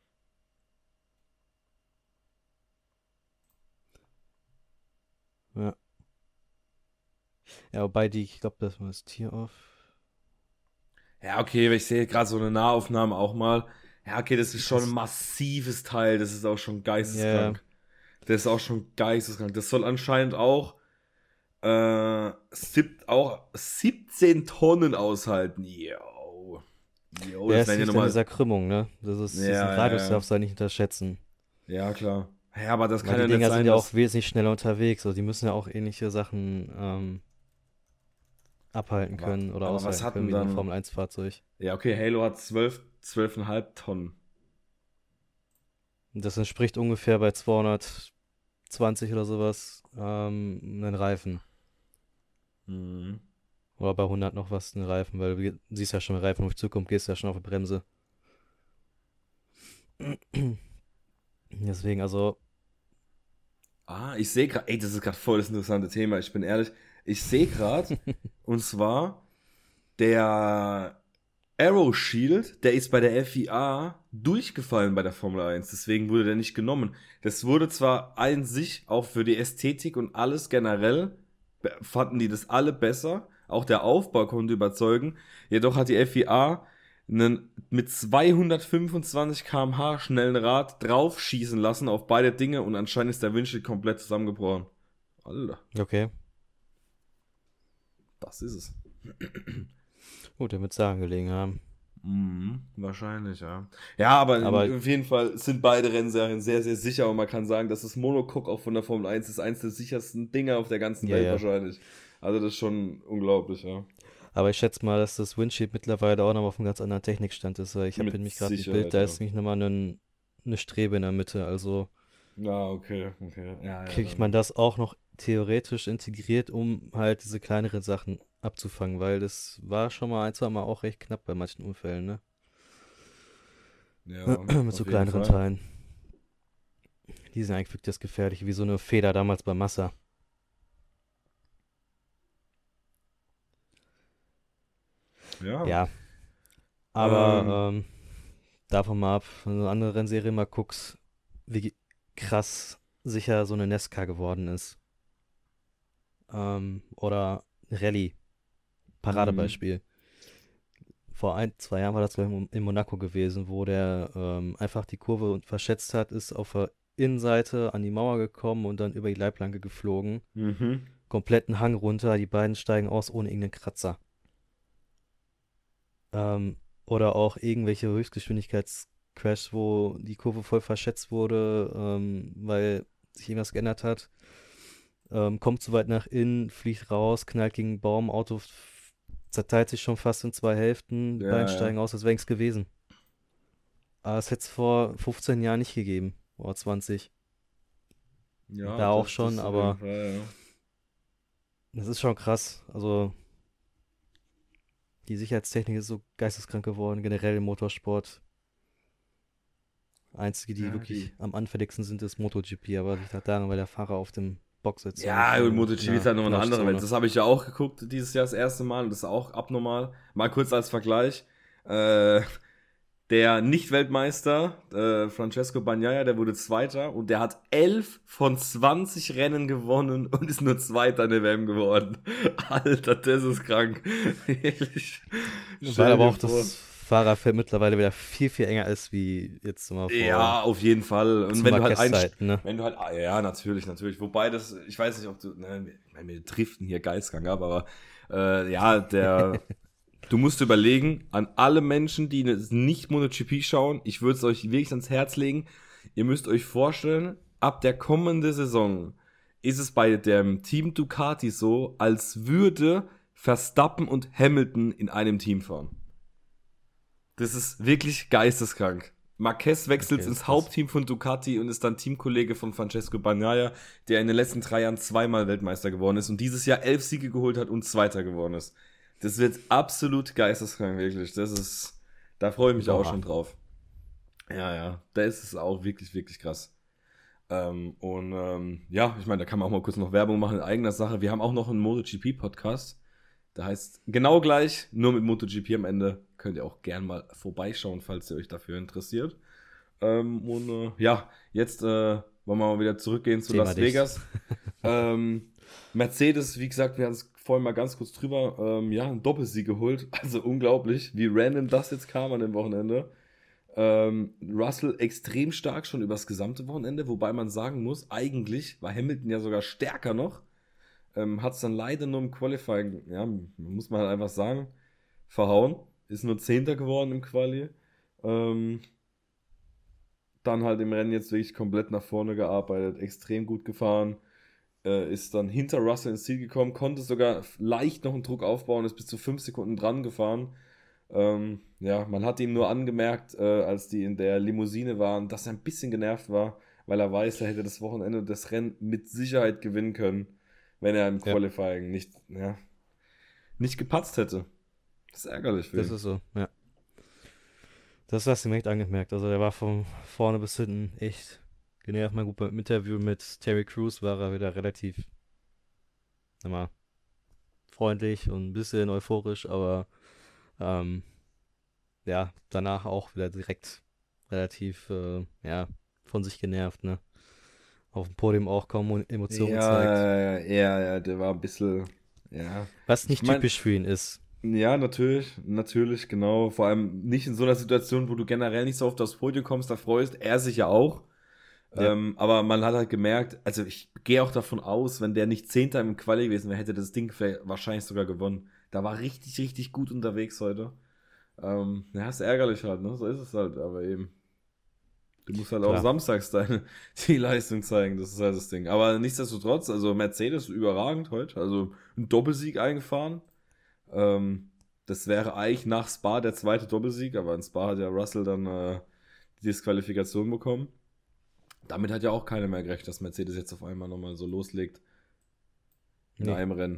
B: Ja. Ja, wobei die, ich glaube, das war das Tier auf.
A: Ja, okay, ich sehe gerade so eine Nahaufnahme auch mal. Ja, okay, das ist schon ein
B: Das,
A: massives Teil. Das ist auch schon
B: ja,
A: geisteskrank. Das ist auch schon geisteskrank. Das soll anscheinend auch, äh, sieb, auch siebzehn Tonnen aushalten. Yo. Yo,
B: ja,
A: das
B: es
A: wären ja
B: liegt an
A: nochmal.
B: dieser Krümmung, ne? Das ist, diesen
A: Ja,
B: Radius
A: ja,
B: darfst du halt nicht unterschätzen.
A: ja, klar. Ja, aber das
B: Weil
A: kann
B: die
A: ja nicht
B: Dinger sind
A: sein,
B: ja auch
A: dass.
B: wesentlich schneller unterwegs. Also die müssen ja auch ähnliche Sachen ähm, abhalten
A: Aber,
B: können oder
A: aber was
B: aushalten können
A: hatten
B: wie so ein
A: dann.
B: Formel eins Fahrzeug.
A: Ja, okay, Halo hat zwölf, zwölf Komma fünf Tonnen.
B: Und das entspricht ungefähr bei zweihundertzwanzig oder sowas ähm, einen Reifen.
A: Mhm.
B: Oder bei hundert noch was einen Reifen, weil du ge- siehst ja schon, wenn Reifen auf dich zukommt, gehst du ja schon auf die Bremse. Deswegen, also,
A: Ah, ich sehe gerade, ey, das ist gerade voll das interessante Thema, ich bin ehrlich. Ich sehe gerade, und zwar, der Arrow Shield, der ist bei der F I A durchgefallen bei der Formel eins, deswegen wurde der nicht genommen. Das wurde zwar an sich auch für die Ästhetik und alles generell, be- fanden die das alle besser, auch der Aufbau konnte überzeugen, jedoch hat die F I A einen mit zweihundertfünfundzwanzig Kilometer pro Stunde schnellen Rad draufschießen lassen auf beide Dinge und anscheinend ist der Windschild komplett zusammengebrochen. Alter,
B: okay.
A: das ist es.
B: Gut, der wird sagen gelegen haben.
A: Mhm, wahrscheinlich, ja. Ja, aber
B: Aber
A: in, auf jeden Fall sind beide Rennserien sehr, sehr sicher und man kann sagen, dass das Monocoque auch von der Formel eins ist eins der sichersten Dinger auf der ganzen
B: ja,
A: Welt
B: ja.
A: wahrscheinlich. Also das ist schon unglaublich, ja.
B: Aber ich schätze mal, dass das Windshield mittlerweile auch noch auf einem ganz anderen Technikstand ist, weil ich habe
A: Mit
B: nämlich gerade ein Bild,
A: Sicherheit,
B: da
A: ja.
B: ist nämlich nochmal ein, eine Strebe in der Mitte. Also
A: Ja, okay, okay. Ja, ja,
B: Kriegt
A: dann.
B: man das auch noch theoretisch integriert, um halt diese kleineren Sachen abzufangen, weil das war schon mal ein, zwei Mal auch recht knapp bei manchen Unfällen, ne?
A: Ja,
B: Mit so
A: auf jeden
B: kleineren
A: Fall.
B: Teilen. Die sind eigentlich wirklich das Gefährliche, wie so eine Feder damals bei Massa.
A: Ja.
B: Ja,
A: Ähm,
B: aber ähm, davon mal ab, wenn du eine andere Rennserie mal guckst, wie krass sicher so eine Nesca geworden ist. Ähm, oder Rallye,
A: mhm.
B: Paradebeispiel. Vor ein, zwei Jahren war das, glaube ich, in Monaco gewesen, wo der ähm, einfach die Kurve verschätzt hat, ist auf der Innenseite an die Mauer gekommen und dann über die Leitplanke geflogen.
A: Mhm.
B: Kompletten Hang runter, die beiden steigen aus ohne irgendeinen Kratzer. Ähm, oder auch irgendwelche Höchstgeschwindigkeitscrashs, wo die Kurve voll verschätzt wurde, ähm, weil sich irgendwas geändert hat. Ähm, kommt zu weit nach innen, fliegt raus, knallt gegen einen Baum, Auto f- zerteilt sich schon fast in zwei Hälften, die beiden
A: Ja,
B: steigen
A: ja.
B: aus, als wäre nichts gewesen. Aber das hätte es vor fünfzehn Jahren nicht gegeben. Oder zwanzig.
A: Ja,
B: Da auch
A: das,
B: schon,
A: das auf jeden
B: aber
A: Fall, ja.
B: das ist schon krass. Also die Sicherheitstechnik ist so geisteskrank geworden, generell im Motorsport. Einzige, die
A: Ja, die.
B: wirklich am anfälligsten sind, ist MotoGP, aber liegt halt daran, weil der Fahrer auf dem Box sitzt und nicht
A: Ja, und
B: äh, in
A: MotoGP ist
B: der
A: halt nochmal eine andere Welt.
B: Knautschzone.
A: Das habe ich ja auch geguckt dieses Jahr das erste Mal und das ist auch abnormal. Mal kurz als Vergleich. Äh, Der Nicht-Weltmeister, äh, Francesco Bagnaia, der wurde Zweiter und der hat elf von zwanzig Rennen gewonnen und ist nur Zweiter in der W M geworden. Alter, das ist krank. Ehrlich.
B: Weil
A: Stell
B: aber
A: dir
B: auch
A: vor.
B: das Fahrerfeld mittlerweile wieder viel, viel enger ist, wie jetzt mal vor
A: Ja, auf jeden Fall. Und
B: zu
A: wenn du halt ein,
B: Marquez-Zeiten, ne?
A: wenn du halt, ah, ja, natürlich, natürlich. Wobei das, ich weiß nicht, ob du, ne, ich meine, wir driften hier Geistgang ab, aber äh, ja, der, du musst überlegen, an alle Menschen, die nicht MotoGP schauen, ich würde es euch wirklich ans Herz legen. Ihr müsst euch vorstellen, ab der kommenden Saison ist es bei dem Team Ducati so, als würde Verstappen und Hamilton in einem Team fahren. Das ist wirklich geisteskrank. Marquez wechselt
B: Okay, das ist
A: ins
B: krass.
A: Hauptteam von Ducati und ist dann Teamkollege von Francesco Bagnaia, der in den letzten drei Jahren zweimal Weltmeister geworden ist und dieses Jahr elf Siege geholt hat und Zweiter geworden ist. Das wird absolut geisteskrank, wirklich. Das ist, da freue ich mich auch
B: Boah.
A: schon drauf. Ja, ja, da ist es auch wirklich, wirklich krass. Ähm, und ähm, ja, ich meine, da kann man auch mal kurz noch Werbung machen in eigener Sache. Wir haben auch noch einen MotoGP-Podcast. Der heißt genau gleich, nur mit MotoGP am Ende. Könnt ihr auch gern mal vorbeischauen, falls ihr euch dafür interessiert. Ähm, und äh, ja, jetzt äh, wollen wir mal wieder zurückgehen zu
B: Thema
A: Las
B: dicht.
A: Vegas. Ähm, Mercedes, wie gesagt, wir hatten es vorhin mal ganz kurz drüber, ähm, ja, einen Doppelsieg geholt. Also unglaublich, wie random das jetzt kam an dem Wochenende. Ähm, Russell extrem stark schon übers gesamte Wochenende, wobei man sagen muss, eigentlich war Hamilton ja sogar stärker noch. Ähm, hat es dann leider nur im Qualifying, ja, muss man halt einfach sagen, verhauen. Ist nur Zehnter geworden im Quali. Ähm, dann halt im Rennen jetzt wirklich komplett nach vorne gearbeitet, extrem gut gefahren. Äh, ist dann hinter Russell ins Ziel gekommen, konnte sogar leicht noch einen Druck aufbauen, ist bis zu fünf Sekunden dran gefahren. Ähm, ja, man hat ihm nur angemerkt, äh, als die in der Limousine waren, dass er ein bisschen genervt war, weil er weiß, er hätte das Wochenende das Rennen mit Sicherheit gewinnen können, wenn er im
B: Ja,
A: Qualifying nicht, ja, nicht gepatzt hätte. Das ist ärgerlich für
B: das
A: ihn.
B: ist so, ja. Das hast du direkt angemerkt. Also der war von vorne bis hinten echt genervt. Mal gut, beim Interview mit Terry Crews war er wieder relativ, sag mal, freundlich und ein bisschen euphorisch, aber ähm, ja, danach auch wieder direkt relativ, äh, ja, von sich genervt, ne? Auf dem Podium auch kaum Emotionen gezeigt.
A: Ja, ja, ja, der war ein bisschen, ja.
B: Was
A: Ich
B: nicht
A: meine,
B: typisch für ihn ist.
A: ja, natürlich, natürlich, genau. Vor allem nicht in so einer Situation, wo du generell nicht so oft aufs Podium kommst, da freust er sich ja auch.
B: Ja,
A: Ähm, aber man hat halt gemerkt, also ich gehe auch davon aus, wenn der nicht Zehnter im Quali gewesen wäre, hätte das Ding vielleicht wahrscheinlich sogar gewonnen. Da war richtig, richtig gut unterwegs heute. Ähm, ja, ist ärgerlich halt, ne? So ist es halt, aber eben. Du musst halt auch
B: klar.
A: samstags deine die Leistung zeigen, das ist halt das Ding. Aber nichtsdestotrotz, also Mercedes überragend heute, also ein Doppelsieg eingefahren. Ähm, das wäre eigentlich nach Spa der zweite Doppelsieg, aber in Spa hat ja Russell dann äh, die Disqualifikation bekommen. Damit hat ja auch keiner mehr gerechnet, dass Mercedes jetzt auf einmal nochmal so loslegt. In nee. einem Rennen.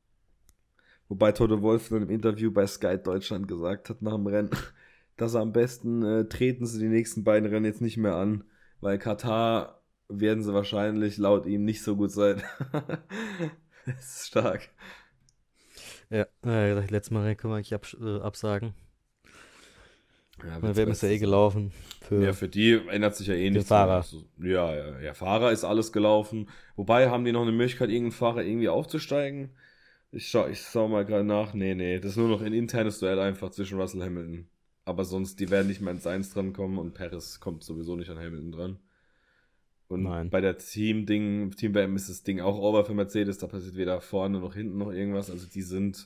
A: Wobei Toto Wolff in einem Interview bei Sky Deutschland gesagt hat nach dem Rennen, dass er am besten äh, treten sie die nächsten beiden Rennen jetzt nicht mehr an, weil Katar werden sie wahrscheinlich laut ihm nicht so gut sein. Das ist stark.
B: Ja, äh, letztes Mal können wir eigentlich abs- äh, absagen. Ja, Dann wäre es ja eh gelaufen.
A: Für ja, für die ändert sich ja eh nichts.
B: Fahrer.
A: Also, ja, ja, ja, Fahrer ist alles gelaufen. Wobei, haben die noch eine Möglichkeit, irgendeinen Fahrer irgendwie aufzusteigen? Ich schau, ich schau mal gerade nach. Nee, nee, das ist nur noch ein internes Duell einfach zwischen Russell und Hamilton. Aber sonst, die werden nicht mehr ins Eins dran kommen und Perez kommt sowieso nicht an Hamilton dran. Und Nein. bei der Team-Ding, Team-W M ist das Ding auch over für Mercedes. Da passiert weder vorne noch hinten noch irgendwas. Also die sind,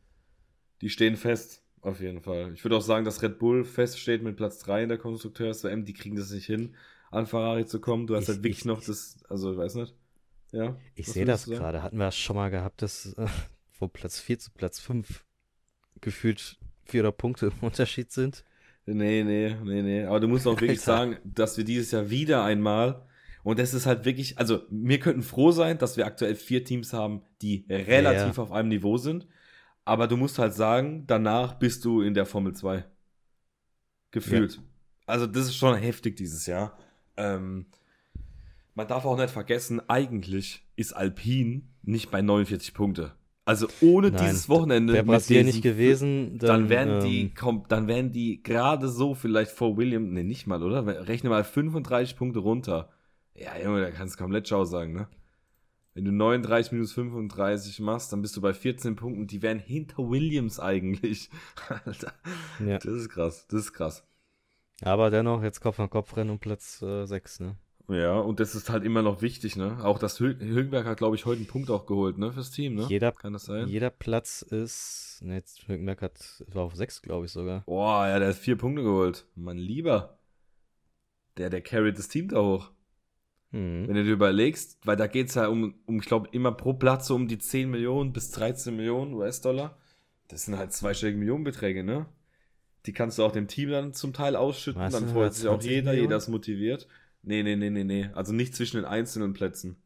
A: die stehen fest. Auf jeden Fall. Ich würde auch sagen, dass Red Bull feststeht mit Platz drei in der Konstrukteurs-W M. Die kriegen das nicht hin, an Ferrari zu kommen. Du hast ich, halt wirklich ich, noch das, also ich weiß nicht. Ja.
B: Ich sehe das gerade. Hatten wir schon mal gehabt, dass äh, von Platz vier zu Platz fünf gefühlt vier Punkte im Unterschied sind?
A: Nee, nee, nee, nee. Aber du musst auch wirklich sagen, dass wir dieses Jahr wieder einmal, und das ist halt wirklich, also wir könnten froh sein, dass wir aktuell vier Teams haben, die relativ ja. auf einem Niveau sind. Aber du musst halt sagen, danach bist du in der Formel zwei. Gefühlt. Ja. Also das ist schon heftig dieses Jahr. Ähm, man darf auch nicht vergessen, eigentlich ist Alpine nicht bei neunundvierzig Punkte. Also ohne
B: Nein,
A: dieses Wochenende
B: wäre Brasilien nicht gewesen,
A: dann, dann wären ähm, die komm, dann wären die gerade so vielleicht vor William, ne, nicht mal, oder? Rechne mal fünfunddreißig Punkte runter. Ja, Junge, da kannst du komplett Schau sagen, ne? Wenn du neununddreißig minus fünfunddreißig machst, dann bist du bei vierzehn Punkten. Die wären hinter Williams eigentlich. Alter, ja. Das ist krass, das ist krass.
B: Aber dennoch, jetzt Kopf an Kopf rennen um Platz äh, sechs, ne?
A: Ja, und das ist halt immer noch wichtig, ne? Auch das Hül- Hülkenberg hat, glaube ich, heute einen Punkt auch geholt, ne? Fürs Team, ne?
B: Jeder,
A: Kann das sein?
B: Jeder Platz ist, ne, jetzt Hülkenberg hat, war auf sechs, glaube ich sogar.
A: Boah, ja, der hat vier Punkte geholt. Mein Lieber. Der, der carried das Team da hoch. Wenn du dir überlegst, weil da geht es ja um, um ich glaube, immer pro Platz so um die zehn Millionen bis dreizehn Millionen U S-Dollar. Das sind halt zweistellige Millionenbeträge, ne? Die kannst du auch dem Team dann zum Teil ausschütten, Was, dann freut sich auch jeder, Millionen? Jeder ist motiviert. Nee, nee, nee, nee, nee. Also nicht zwischen den einzelnen Plätzen.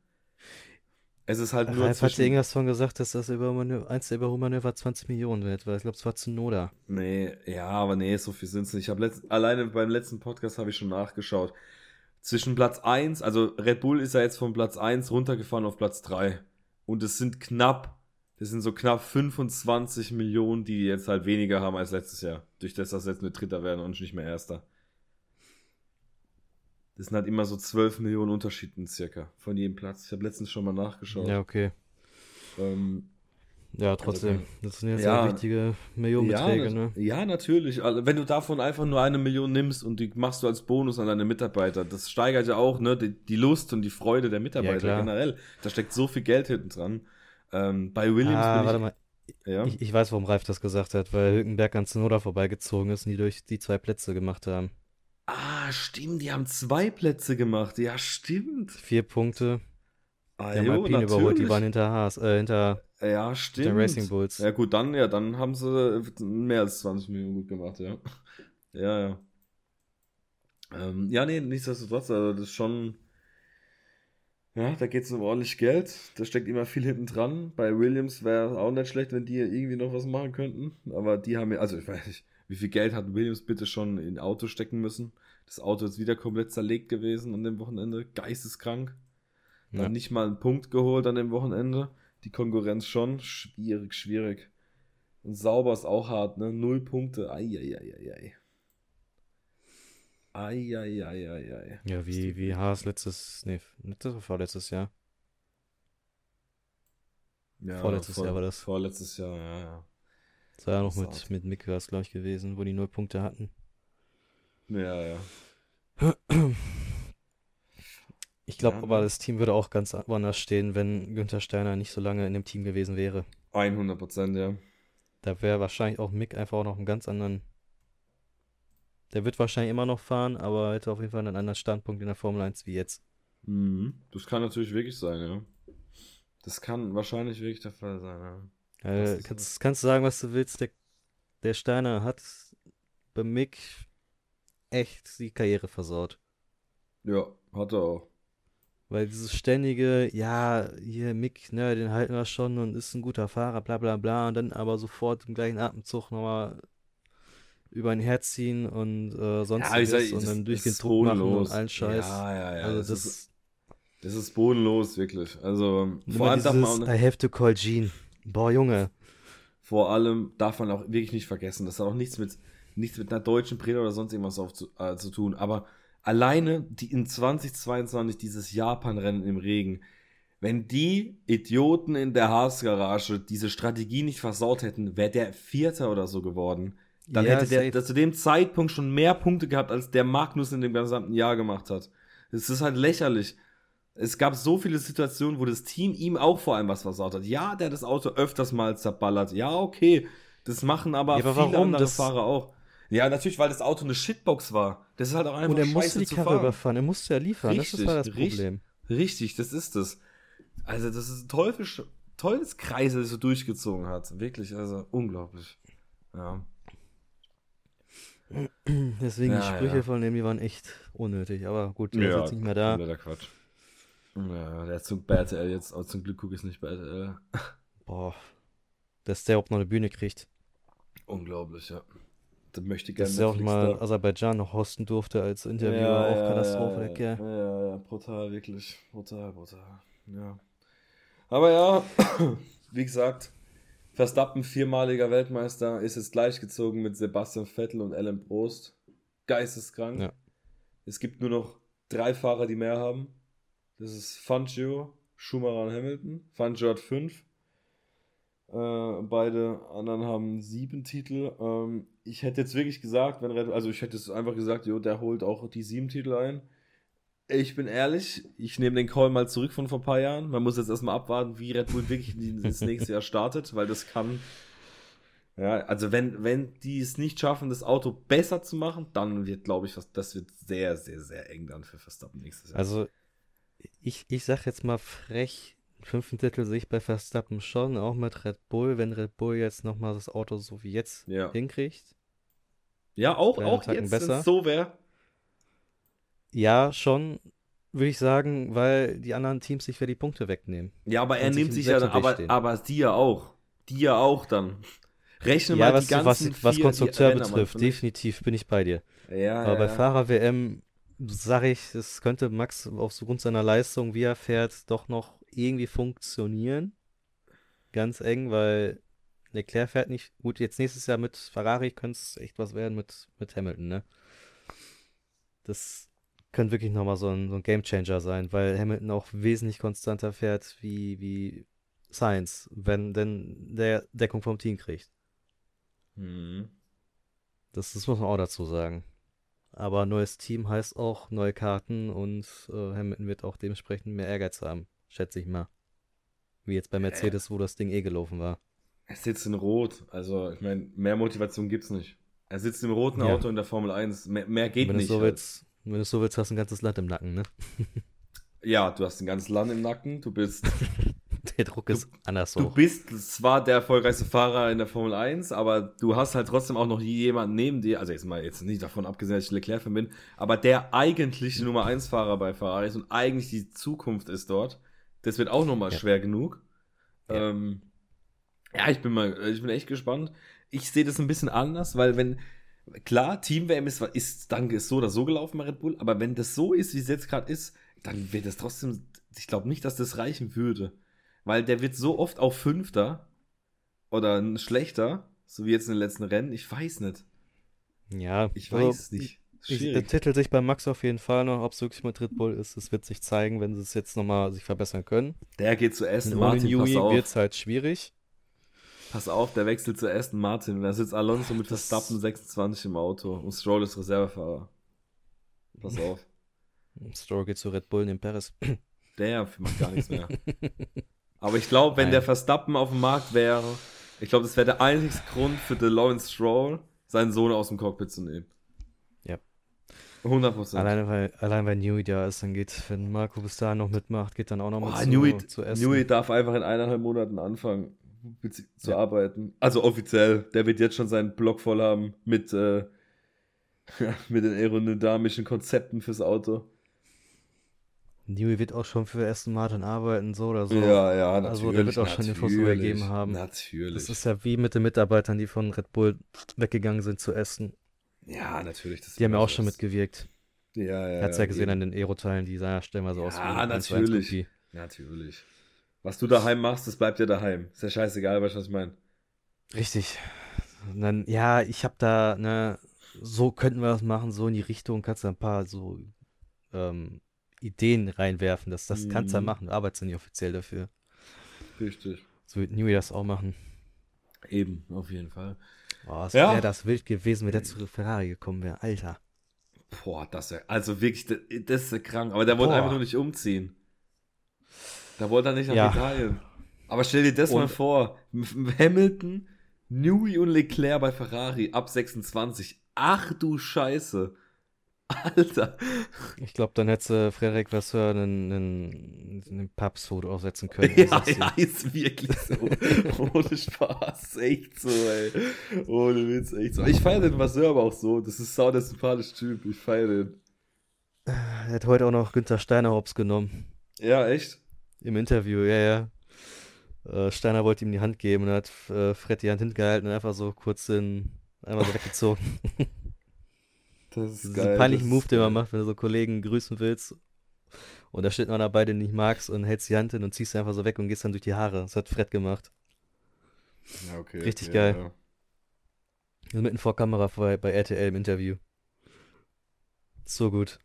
A: Es ist halt Ach, nur
B: Ralf
A: zwischen...
B: hat irgendwas von gesagt, dass das eins der Überholmanöver zwanzig Millionen wert war. Ich glaube, es war Tsunoda.
A: Nee, ja, aber nee, so viel sind es nicht. Ich habe letzt... Alleine beim letzten Podcast habe ich schon nachgeschaut. Zwischen Platz eins, also Red Bull ist ja jetzt von Platz eins runtergefahren auf Platz drei. Und es sind knapp, das sind so knapp fünfundzwanzig Millionen, die jetzt halt weniger haben als letztes Jahr. Durch das, dass jetzt nur Dritter werden und nicht mehr Erster. Das sind halt immer so zwölf Millionen Unterschieden circa von jedem Platz. Ich habe letztens schon mal nachgeschaut.
B: Ja, okay.
A: Ähm,
B: Ja, trotzdem. Also, das sind jetzt
A: ja,
B: auch wichtige Millionenbeträge,
A: ja,
B: ne?
A: Ja, natürlich. Also, wenn du davon einfach nur eine Million nimmst und die machst du als Bonus an deine Mitarbeiter, das steigert ja auch, ne, die, die Lust und die Freude der Mitarbeiter ja, generell. Da steckt so viel Geld hinten dran. Ähm, bei Williams
B: ah,
A: bin ich...
B: warte mal.
A: Ja?
B: Ich, ich weiß, warum Ralf das gesagt hat, weil Hülkenberg an Tsunoda vorbeigezogen ist und die durch die zwei Plätze gemacht haben.
A: Ah, stimmt, die haben zwei Plätze gemacht. Ja, stimmt.
B: Vier Punkte.
A: Ah,
B: die haben
A: jo,
B: Alpine
A: natürlich.
B: überholt, die waren hinter Haas, äh, hinter,
A: ja, stimmt.
B: hinter Racing Bulls.
A: Ja gut, dann, ja, dann haben sie mehr als zwanzig Millionen gut gemacht, ja. Ja, ja. Ähm, ja, nee, nichtsdestotrotz, also das ist schon, ja, da geht es um ordentlich Geld, da steckt immer viel hinten dran. Bei Williams wäre es auch nicht schlecht, wenn die irgendwie noch was machen könnten, aber die haben ja, also ich weiß nicht, wie viel Geld hat Williams bitte schon in Auto stecken müssen? Das Auto ist wieder komplett zerlegt gewesen an dem Wochenende, geisteskrank. Dann ja. nicht mal einen Punkt geholt an dem Wochenende. Die Konkurrenz schon. Schwierig, schwierig. Und sauber ist auch hart, ne? Null Punkte. Eieieiei. Eieieiei.
B: Ja, wie, wie Haas letztes, nee, letztes oder vorletztes Jahr?
A: Ja,
B: vorletztes
A: vor,
B: Jahr war das.
A: Vorletztes Jahr, ja, ja.
B: Das war ja noch mit, mit Mick, glaube ich, gewesen, wo die null Punkte hatten.
A: Ja, ja.
B: Ich glaube ja, aber, das Team würde auch ganz woanders stehen, wenn Günther Steiner nicht so lange in dem Team gewesen wäre.
A: hundert Prozent, ja.
B: Da wäre wahrscheinlich auch Mick einfach auch noch einen ganz anderen... Der wird wahrscheinlich immer noch fahren, aber hätte auf jeden Fall einen anderen Standpunkt in der Formel eins wie jetzt.
A: Mhm. Das kann natürlich wirklich sein, ja. Das kann wahrscheinlich wirklich der Fall sein, ja.
B: Äh, kannst, kannst du sagen, was du willst, der, der Steiner hat bei Mick echt die Karriere versaut.
A: Ja, Hat er auch.
B: Weil dieses ständige, ja, hier Mick, ne, den halten wir schon und ist ein guter Fahrer, bla bla bla, und dann aber sofort im gleichen Atemzug nochmal über ein Herz ziehen und äh,
A: Ja, wie gesagt,
B: sonstiges und
A: das,
B: dann
A: das
B: durchgehend
A: ist
B: Druck machen und
A: bodenlos.
B: allen Scheiß.
A: Ja, ja, ja.
B: Also
A: Das,
B: das,
A: ist, das ist bodenlos, wirklich. Also
B: und
A: vor
B: immer
A: allem darf man auch,
B: dieses I have to call Gene. Boah, Junge.
A: vor allem darf man auch wirklich nicht vergessen, das hat auch nichts mit, nichts mit einer deutschen Brille oder sonst irgendwas auf zu, äh, zu tun. Aber alleine die in zwanzig zweiundzwanzig dieses Japan-Rennen im Regen, wenn die Idioten in der Haas-Garage diese Strategie nicht versaut hätten, wäre der Vierter oder so geworden. Dann
B: Ja,
A: hätte der
B: safe.
A: zu dem Zeitpunkt schon mehr Punkte gehabt, als der Magnus in dem gesamten Jahr gemacht hat. Es ist halt lächerlich. Es gab so viele Situationen, wo das Team ihm auch vor allem was versaut hat. Ja, der hat das Auto öfters mal zerballert. Ja, okay. Das machen aber,
B: Ja, aber
A: viele
B: warum?
A: andere
B: Das,
A: Fahrer auch. Ja, natürlich, weil das Auto eine Shitbox war. Das ist halt auch einfach
B: und er musste
A: scheiße
B: die
A: zu
B: Karre
A: fahren.
B: überfahren, er musste ja liefern, das ist halt das
A: Richtig,
B: Problem.
A: Richtig, das ist es. Also, das ist ein teuflisch, Teufelskreis, der so durchgezogen hat. Wirklich, also unglaublich. Ja.
B: Deswegen
A: Ja,
B: die Sprüche
A: ja.
B: von dem, die waren echt unnötig, aber gut, der ist
A: Ja,
B: jetzt nicht mehr da.
A: kompletter Quatsch. Ja, der ist zum bei R T L jetzt, aber zum Glück gucke ich es nicht bei R T L.
B: Boah, dass der überhaupt noch eine Bühne kriegt.
A: Unglaublich, ja. Da möchte ich gerne
B: Dass der auch
A: Netflix
B: mal
A: da.
B: Aserbaidschan noch hosten durfte als Interviewer,
A: Ja,
B: auch
A: ja,
B: Katastrophe,
A: ja,
B: der
A: ja,
B: Kerl.
A: ja, ja, brutal, wirklich. Brutal, brutal. Ja. Aber ja, wie gesagt, Verstappen, viermaliger Weltmeister, ist jetzt gleichgezogen mit Sebastian Vettel und Alain Prost. Geisteskrank.
B: Ja.
A: Es gibt nur noch drei Fahrer, die mehr haben. Das ist Fangio, Schumacher und Hamilton. Fangio hat fünf. Äh, beide anderen haben sieben Titel. Ähm, ich hätte jetzt wirklich gesagt, wenn Red, also ich hätte jetzt einfach gesagt, jo, der holt auch die sieben Titel ein. Ich bin ehrlich, ich nehme den Call mal zurück von vor ein paar Jahren. Man muss jetzt erstmal abwarten, wie Red Bull wirklich ins nächste Jahr startet, weil das kann. Ja, also wenn, wenn die es nicht schaffen, das Auto besser zu machen, dann wird, glaube ich, was, das wird sehr, sehr, sehr eng dann für Verstappen nächstes Jahr.
B: Also, ich, ich sag jetzt mal frech, den fünften Titel sehe ich bei Verstappen schon, auch mit Red Bull, wenn Red Bull jetzt nochmal das Auto so wie jetzt
A: Ja.
B: hinkriegt.
A: Ja, auch,
B: Kleinen
A: auch
B: Tacken
A: jetzt, wenn
B: besser.
A: es so wäre.
B: Ja, schon, würde ich sagen, weil die anderen Teams sich wieder die Punkte wegnehmen.
A: Ja, aber er
B: Und sich
A: nimmt
B: im
A: sich ja, dann,
B: Selbstverteidigung
A: aber,
B: stehen.
A: aber die ja auch. Die ja auch dann. Rechne
B: Ja,
A: mal
B: was,
A: die ganzen
B: was, was
A: vier,
B: Konstrukteur
A: die Rennen am
B: betrifft,
A: Anfang nicht.
B: definitiv bin ich bei dir.
A: Ja,
B: Aber bei
A: ja, ja.
B: Fahrer-W M sage ich, es könnte Max aufgrund seiner Leistung, wie er fährt, doch noch irgendwie funktionieren. Ganz eng, weil Leclerc fährt nicht. Gut, jetzt nächstes Jahr mit Ferrari könnte es echt was werden mit, mit Hamilton, ne? Das könnte wirklich nochmal so ein, so ein Gamechanger sein, weil Hamilton auch wesentlich konstanter fährt wie, wie Sainz, wenn denn der Deckung vom Team kriegt.
A: Hm.
B: Das, das muss man auch dazu sagen. Aber neues Team heißt auch neue Karten und äh, Hamilton wird auch dementsprechend mehr Ehrgeiz haben, schätze ich mal. Wie jetzt bei Mercedes, wo das Ding eh gelaufen war.
A: Er sitzt in Rot. Also, ich meine, mehr Motivation gibt's nicht. Er sitzt im roten
B: Ja.
A: Auto in der Formel eins. Mehr, mehr
B: Und
A: geht
B: wenn du
A: nicht.
B: so
A: halt.
B: willst, wenn du so willst, hast du ein ganzes Land im Nacken, ne?
A: Ja, du hast ein ganzes Land im Nacken. Du bist,
B: Der Druck ist anders
A: du
B: hoch.
A: bist zwar der erfolgreichste Fahrer in der Formel eins, aber du hast halt trotzdem auch noch jemanden neben dir. Also, jetzt mal jetzt nicht davon abgesehen, dass ich Leclerc-Fan bin, aber der eigentliche Nummer eins Fahrer bei Ferrari ist und eigentlich die Zukunft ist dort. Das wird auch nochmal
B: Ja.
A: schwer genug.
B: Ja.
A: Ähm, ja, ich bin mal, ich bin echt gespannt. Ich sehe das ein bisschen anders, weil wenn, klar, Team-W M ist, ist dann ist so oder so gelaufen bei Red Bull, aber wenn das so ist, wie es jetzt gerade ist, dann wird das trotzdem, ich glaube nicht, dass das reichen würde. Weil der wird so oft auf Fünfter oder ein Schlechter, so wie jetzt in den letzten Rennen, ich weiß nicht.
B: Ja,
A: Ich
B: also,
A: weiß es nicht.
B: Ich, der
A: Schwierig.
B: Titel sich bei Max auf jeden Fall noch, ob es wirklich mit Red Bull ist, das wird sich zeigen, wenn sie es jetzt nochmal sich verbessern können.
A: Der geht zu Aston
B: Und ohne
A: Martin, pass
B: Newey
A: auf.
B: wird es halt schwierig.
A: Pass auf, der wechselt zu Aston Martin. Und da sitzt Alonso mit
B: Das-
A: Verstappen sechsundzwanzig im Auto und Stroll ist Reservefahrer. Pass auf.
B: Stroll geht zu Red Bull, nimmt Perez.
A: Der macht gar nichts mehr. Aber ich glaube, wenn
B: Nein.
A: der Verstappen auf dem Markt wäre, ich glaube, das wäre der einzigste Grund für den Lawrence Stroll, seinen Sohn aus dem Cockpit zu nehmen.
B: Ja.
A: hundert Prozent.
B: Alleine weil, allein weil Newey da ist, dann geht, wenn Marco bis dahin noch mitmacht, geht dann auch noch
A: Oh,
B: mal zu,
A: Newey,
B: zu essen.
A: Newey darf einfach in eineinhalb Monaten anfangen bezie- zu
B: Ja.
A: arbeiten. Also offiziell. Der wird jetzt schon seinen Blog voll haben mit, äh, mit den aerodynamischen Konzepten fürs Auto.
B: Newey wird auch schon für Aston Martin arbeiten, so oder so.
A: Ja, ja, natürlich.
B: Also der wird auch schon Infos übergeben haben.
A: Natürlich.
B: Das ist ja wie mit den Mitarbeitern, die von Red Bull weggegangen sind zu Aston.
A: Ja, natürlich. Das
B: die haben ja auch
A: so
B: schon mitgewirkt.
A: Ja, ja.
B: Hat's ja gesehen eben. An den Aeroteilen, die sahen ja stellenweise
A: ja,
B: aus wie
A: Ah, natürlich. Natürlich. Was du daheim machst, das bleibt ja daheim. Ist ja scheißegal, weißt du, was ich meine?
B: Richtig. Und dann, ja, ich habe da, ne, so könnten wir das machen, so in die Richtung, kannst du ein paar so ähm, Ideen reinwerfen. Das, das mhm. kannst du ja machen, du arbeitest ja nicht offiziell dafür.
A: Richtig.
B: So wird Newey das auch machen.
A: Eben, auf jeden Fall.
B: Boah, es ja. wäre das wild gewesen, wenn der zu Ferrari gekommen wäre. Alter.
A: Boah, das wäre, also wirklich, das, das ist krank. Aber der wollte einfach nur nicht umziehen. Da wollte er nicht nach ja. Italien. Aber stell dir das und mal vor. Hamilton, Newey und Leclerc bei Ferrari ab sechsundzwanzig. Ach du Scheiße. Alter.
B: Ich glaube, dann hätte Frederik Vasseur einen, einen, einen Papstfoto aufsetzen können.
A: Ja, ja, ist wirklich so. Ohne Spaß. Echt so, ey. Ohne Witz, echt so. Ich feiere den Vasseur aber auch so. Das ist sau der sympathische Typ. Ich feiere den.
B: Er hat heute auch noch Günther Steiner hops genommen.
A: Ja, echt?
B: Im Interview, ja, ja. Äh, Steiner wollte ihm die Hand geben und hat äh, Fred die Hand hingehalten und einfach so kurz den, einmal so weggezogen.
A: Das ist
B: das
A: geil.
B: Ist ein peinlichen Move, den man macht, wenn du so Kollegen grüßen willst und da steht einer dabei, den du nicht magst und hältst die Hand hin und ziehst einfach so weg und gehst dann durch die Haare. Das hat Fred gemacht.
A: Ja, okay.
B: Richtig
A: okay,
B: geil.
A: Ja.
B: Also mitten vor Kamera bei, bei R T L im Interview. So gut.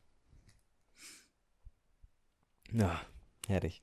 B: Ja, herrlich.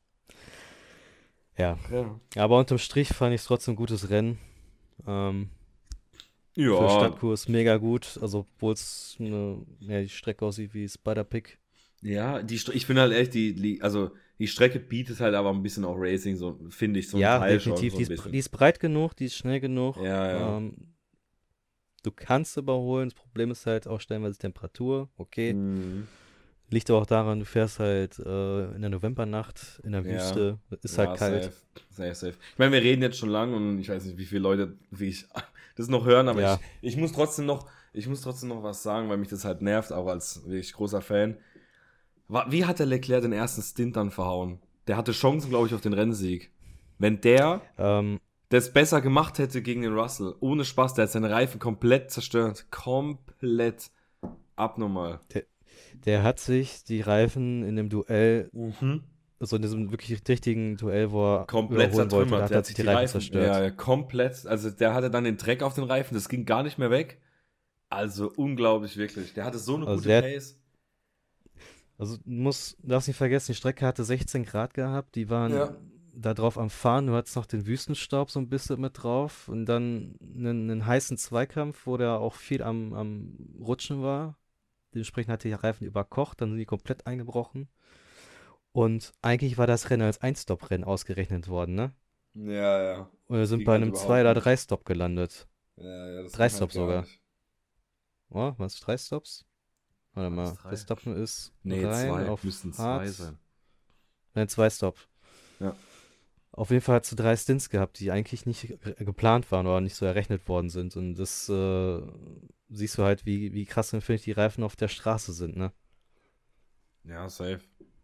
B: Ja.
A: ja.
B: Aber unterm Strich fand ich es trotzdem ein gutes Rennen. Ähm,
A: ja.
B: Für Stadtkurs mega gut. Also, obwohl es eine, ja, die Strecke aussieht wie Spider-Pig.
A: Ja, die ich finde halt echt, die, die, also die Strecke bietet halt aber ein bisschen auch Racing, so finde ich, so ein
B: ja,
A: Teil
B: definitiv.
A: schon. So
B: die, ist, die ist breit genug, die ist schnell genug.
A: Ja, ja.
B: Ähm, du kannst überholen. Das Problem ist halt auch stellenweise Temperatur. Okay.
A: Mhm.
B: Liegt aber auch daran, du fährst halt äh, in der Novembernacht in der
A: Ja.
B: Wüste. Ist
A: Ja,
B: halt kalt.
A: Safe, safe, safe. Ich meine, wir reden jetzt schon lang und ich weiß nicht, wie viele Leute, wie ich das noch hören, aber
B: Ja.
A: ich, ich muss trotzdem noch, ich muss trotzdem noch was sagen, weil mich das halt nervt, auch als wirklich großer Fan. Wie hat der Leclerc den ersten Stint dann verhauen? Der hatte Chancen, glaube ich, auf den Rennsieg. Wenn der
B: Ähm,
A: das besser gemacht hätte gegen den Russell, ohne Spaß, der hat seine Reifen komplett zerstört. Komplett abnormal.
B: der, der hat sich die Reifen in dem Duell,
A: Mhm.
B: also in diesem wirklich richtigen Duell, wo er
A: Komplett
B: überholen wollte, da
A: zertrümmert.
B: hat
A: Der
B: er
A: hat
B: sich
A: sich
B: die Reifen zerstört.
A: Ja, ja, komplett. Also der hatte dann den Dreck auf den Reifen, das ging gar nicht mehr weg. Also unglaublich, wirklich. Der hatte so eine
B: Also
A: gute
B: der-
A: Pace.
B: Also du musst, darfst nicht vergessen, die Strecke hatte sechzehn Grad gehabt, die waren
A: Ja.
B: da drauf am Fahren, du hattest noch den Wüstenstaub so ein bisschen mit drauf und dann einen, einen heißen Zweikampf, wo der auch viel am, am Rutschen war. Dementsprechend hat die Reifen überkocht, dann sind die komplett eingebrochen. Und eigentlich war das Rennen als Ein-Stop-Rennen ausgerechnet worden, ne?
A: Ja, ja.
B: Und wir sind
A: ging
B: bei
A: halt
B: einem
A: überhaupt
B: Zwei- oder
A: nicht.
B: Drei-Stop gelandet.
A: Ja, ja, das
B: Drei
A: ging
B: Stops
A: gar
B: sogar.
A: nicht.
B: Oh, was? Drei Stops? Warte
A: War das
B: mal,
A: drei?
B: Verstappen ist
A: Nee,
B: rein
A: zwei.
B: auf
A: Müssten zwei
B: hart.
A: sein.
B: Nein, zwei Stop.
A: Ja.
B: Auf jeden Fall hat sie drei Stints gehabt, die eigentlich nicht ge- geplant waren oder nicht so errechnet worden sind. Und das äh, siehst du halt, wie, wie krass empfindlich die Reifen auf der Straße sind, ne?
A: Ja, safe.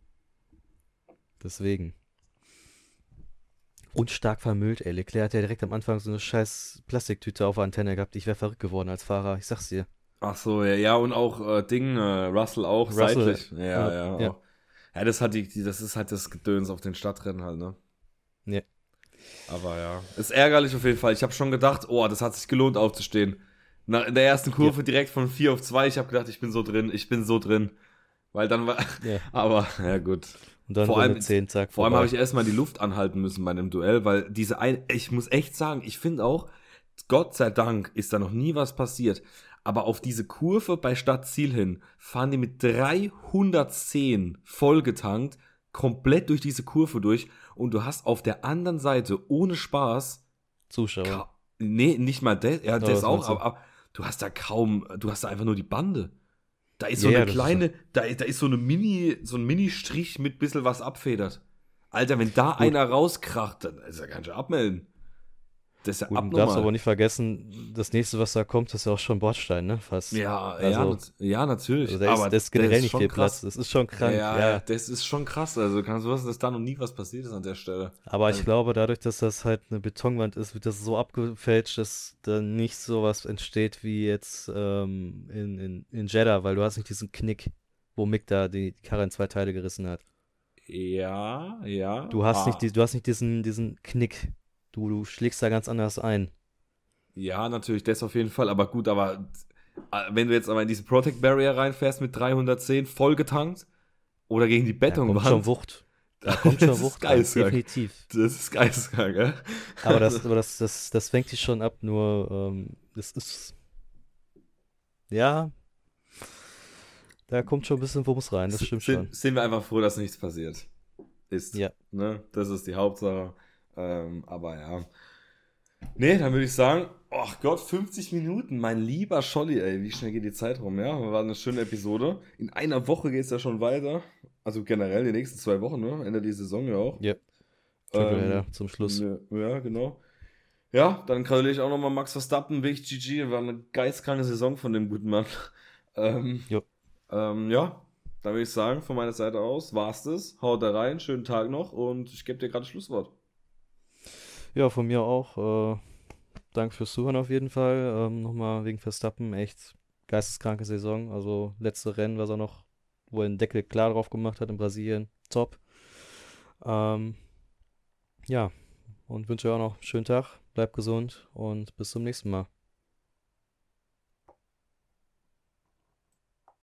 B: Deswegen. Und stark vermüllt, ey. Leclerc hat ja direkt am Anfang so eine scheiß Plastiktüte auf der Antenne gehabt. Ich wäre verrückt geworden als Fahrer, ich sag's dir.
A: Ach so, ja, ja, und auch äh, Ding, äh, Russell auch
B: Russell,
A: seitlich. Ja, ja,
B: ja,
A: auch.
B: ja.
A: Ja, das hat die, die, das ist halt das Gedöns auf den Stadtrennen halt, ne?
B: Ja.
A: Aber ja, ist ärgerlich auf jeden Fall. Ich habe schon gedacht, oh, das hat sich gelohnt aufzustehen. Na, in der ersten Kurve direkt von vier auf zwei, ich habe gedacht, ich bin so drin, ich bin so drin. Weil dann war,
B: Ja.
A: aber, ja gut.
B: Und dann
A: Vor
B: Runde
A: allem-
B: zehn, zack,
A: Vor allem
B: vorbei.
A: habe ich erstmal die Luft anhalten müssen bei einem Duell, weil diese ein, ich muss echt sagen, ich finde auch, Gott sei Dank ist da noch nie was passiert. Aber auf diese Kurve bei Stadtziel hin fahren die mit dreihundertzehn vollgetankt komplett durch diese Kurve durch und du hast auf der anderen Seite ohne Spaß,
B: Zuschauer.
A: ka- nee, nicht mal das, ja,
B: Oh,
A: das
B: was
A: auch,
B: meinst du?
A: aber, aber du hast da kaum, du hast da einfach nur die Bande. Da ist so
B: Ja,
A: eine
B: das ist
A: kleine, da, da ist so eine Mini, so ein Mini-Strich mit bisschen was abfedert. Alter, wenn da
B: Gut.
A: einer rauskracht, dann ist er ganz schön abmelden. Das ist ja
B: Gut, du
A: abnormal.
B: darfst aber nicht vergessen, das nächste, was da kommt, ist ja auch schon Bordstein, ne? Fast.
A: Ja,
B: also,
A: ja, ja, natürlich.
B: also da ist,
A: aber
B: da ist generell
A: das ist
B: nicht
A: schon
B: viel
A: krass.
B: Platz. Das ist schon krank,
A: Ja,
B: ja.
A: ja, das ist schon krass. Also kannst du wissen, dass da noch nie was passiert ist an der Stelle.
B: Aber ich
A: Also,
B: glaube, dadurch, dass das halt eine Betonwand ist, wird das so abgefälscht, dass da nicht so was entsteht wie jetzt ähm, in, in, in Jeddah, weil du hast nicht diesen Knick, wo Mick da die Karre in zwei Teile gerissen hat.
A: ja, ja.
B: Du hast nicht,
A: Ah,
B: die, du hast nicht diesen, diesen Knick. Du, du schlägst da ganz anders ein.
A: ja, natürlich, das auf jeden Fall. Aber gut, aber äh, wenn du jetzt aber in diese Protect Barrier reinfährst mit dreihundertzehn vollgetankt oder gegen die
B: Da kommt schon
A: Betonwand,
B: Wucht. Da kommt schon
A: das ist
B: Wucht rein,
A: geisteskrank.
B: definitiv.
A: Das ist geisteskrank, ja?
B: Aber das, aber das, das, das fängt dich schon ab, nur ähm, das ist, ja, da kommt schon ein bisschen Wumms rein, das stimmt schon.
A: Sind, sind wir einfach froh, dass nichts passiert ist.
B: Ja.
A: Ne? Das ist die Hauptsache. Ähm, aber ja. Nee, dann würde ich sagen, ach Gott, fünfzig Minuten, mein lieber Scholli, ey, wie schnell geht die Zeit rum, ja? War eine schöne Episode. In einer Woche geht es ja schon weiter. Also generell die nächsten zwei Wochen, ne? Ende der Saison ja auch.
B: Ja, Tripleheader ähm, zum Schluss.
A: Ja, ja, genau. Ja, dann gratuliere ich auch nochmal Max Verstappen, wirklich G G. War eine geistkranke Saison von dem guten Mann. ähm,
B: Jo.
A: ähm, ja, dann würde ich sagen, von meiner Seite aus war's das. Haut da rein, schönen Tag noch und ich gebe dir gerade das Schlusswort.
B: Ja, von mir auch. Äh, danke fürs Zuhören auf jeden Fall. Ähm, nochmal wegen Verstappen, echt geisteskranke Saison. Also letzte Rennen, was er noch, wo er den Deckel klar drauf gemacht hat in Brasilien, top. Ähm, ja, und wünsche euch auch noch einen schönen Tag, bleibt gesund und bis zum nächsten Mal.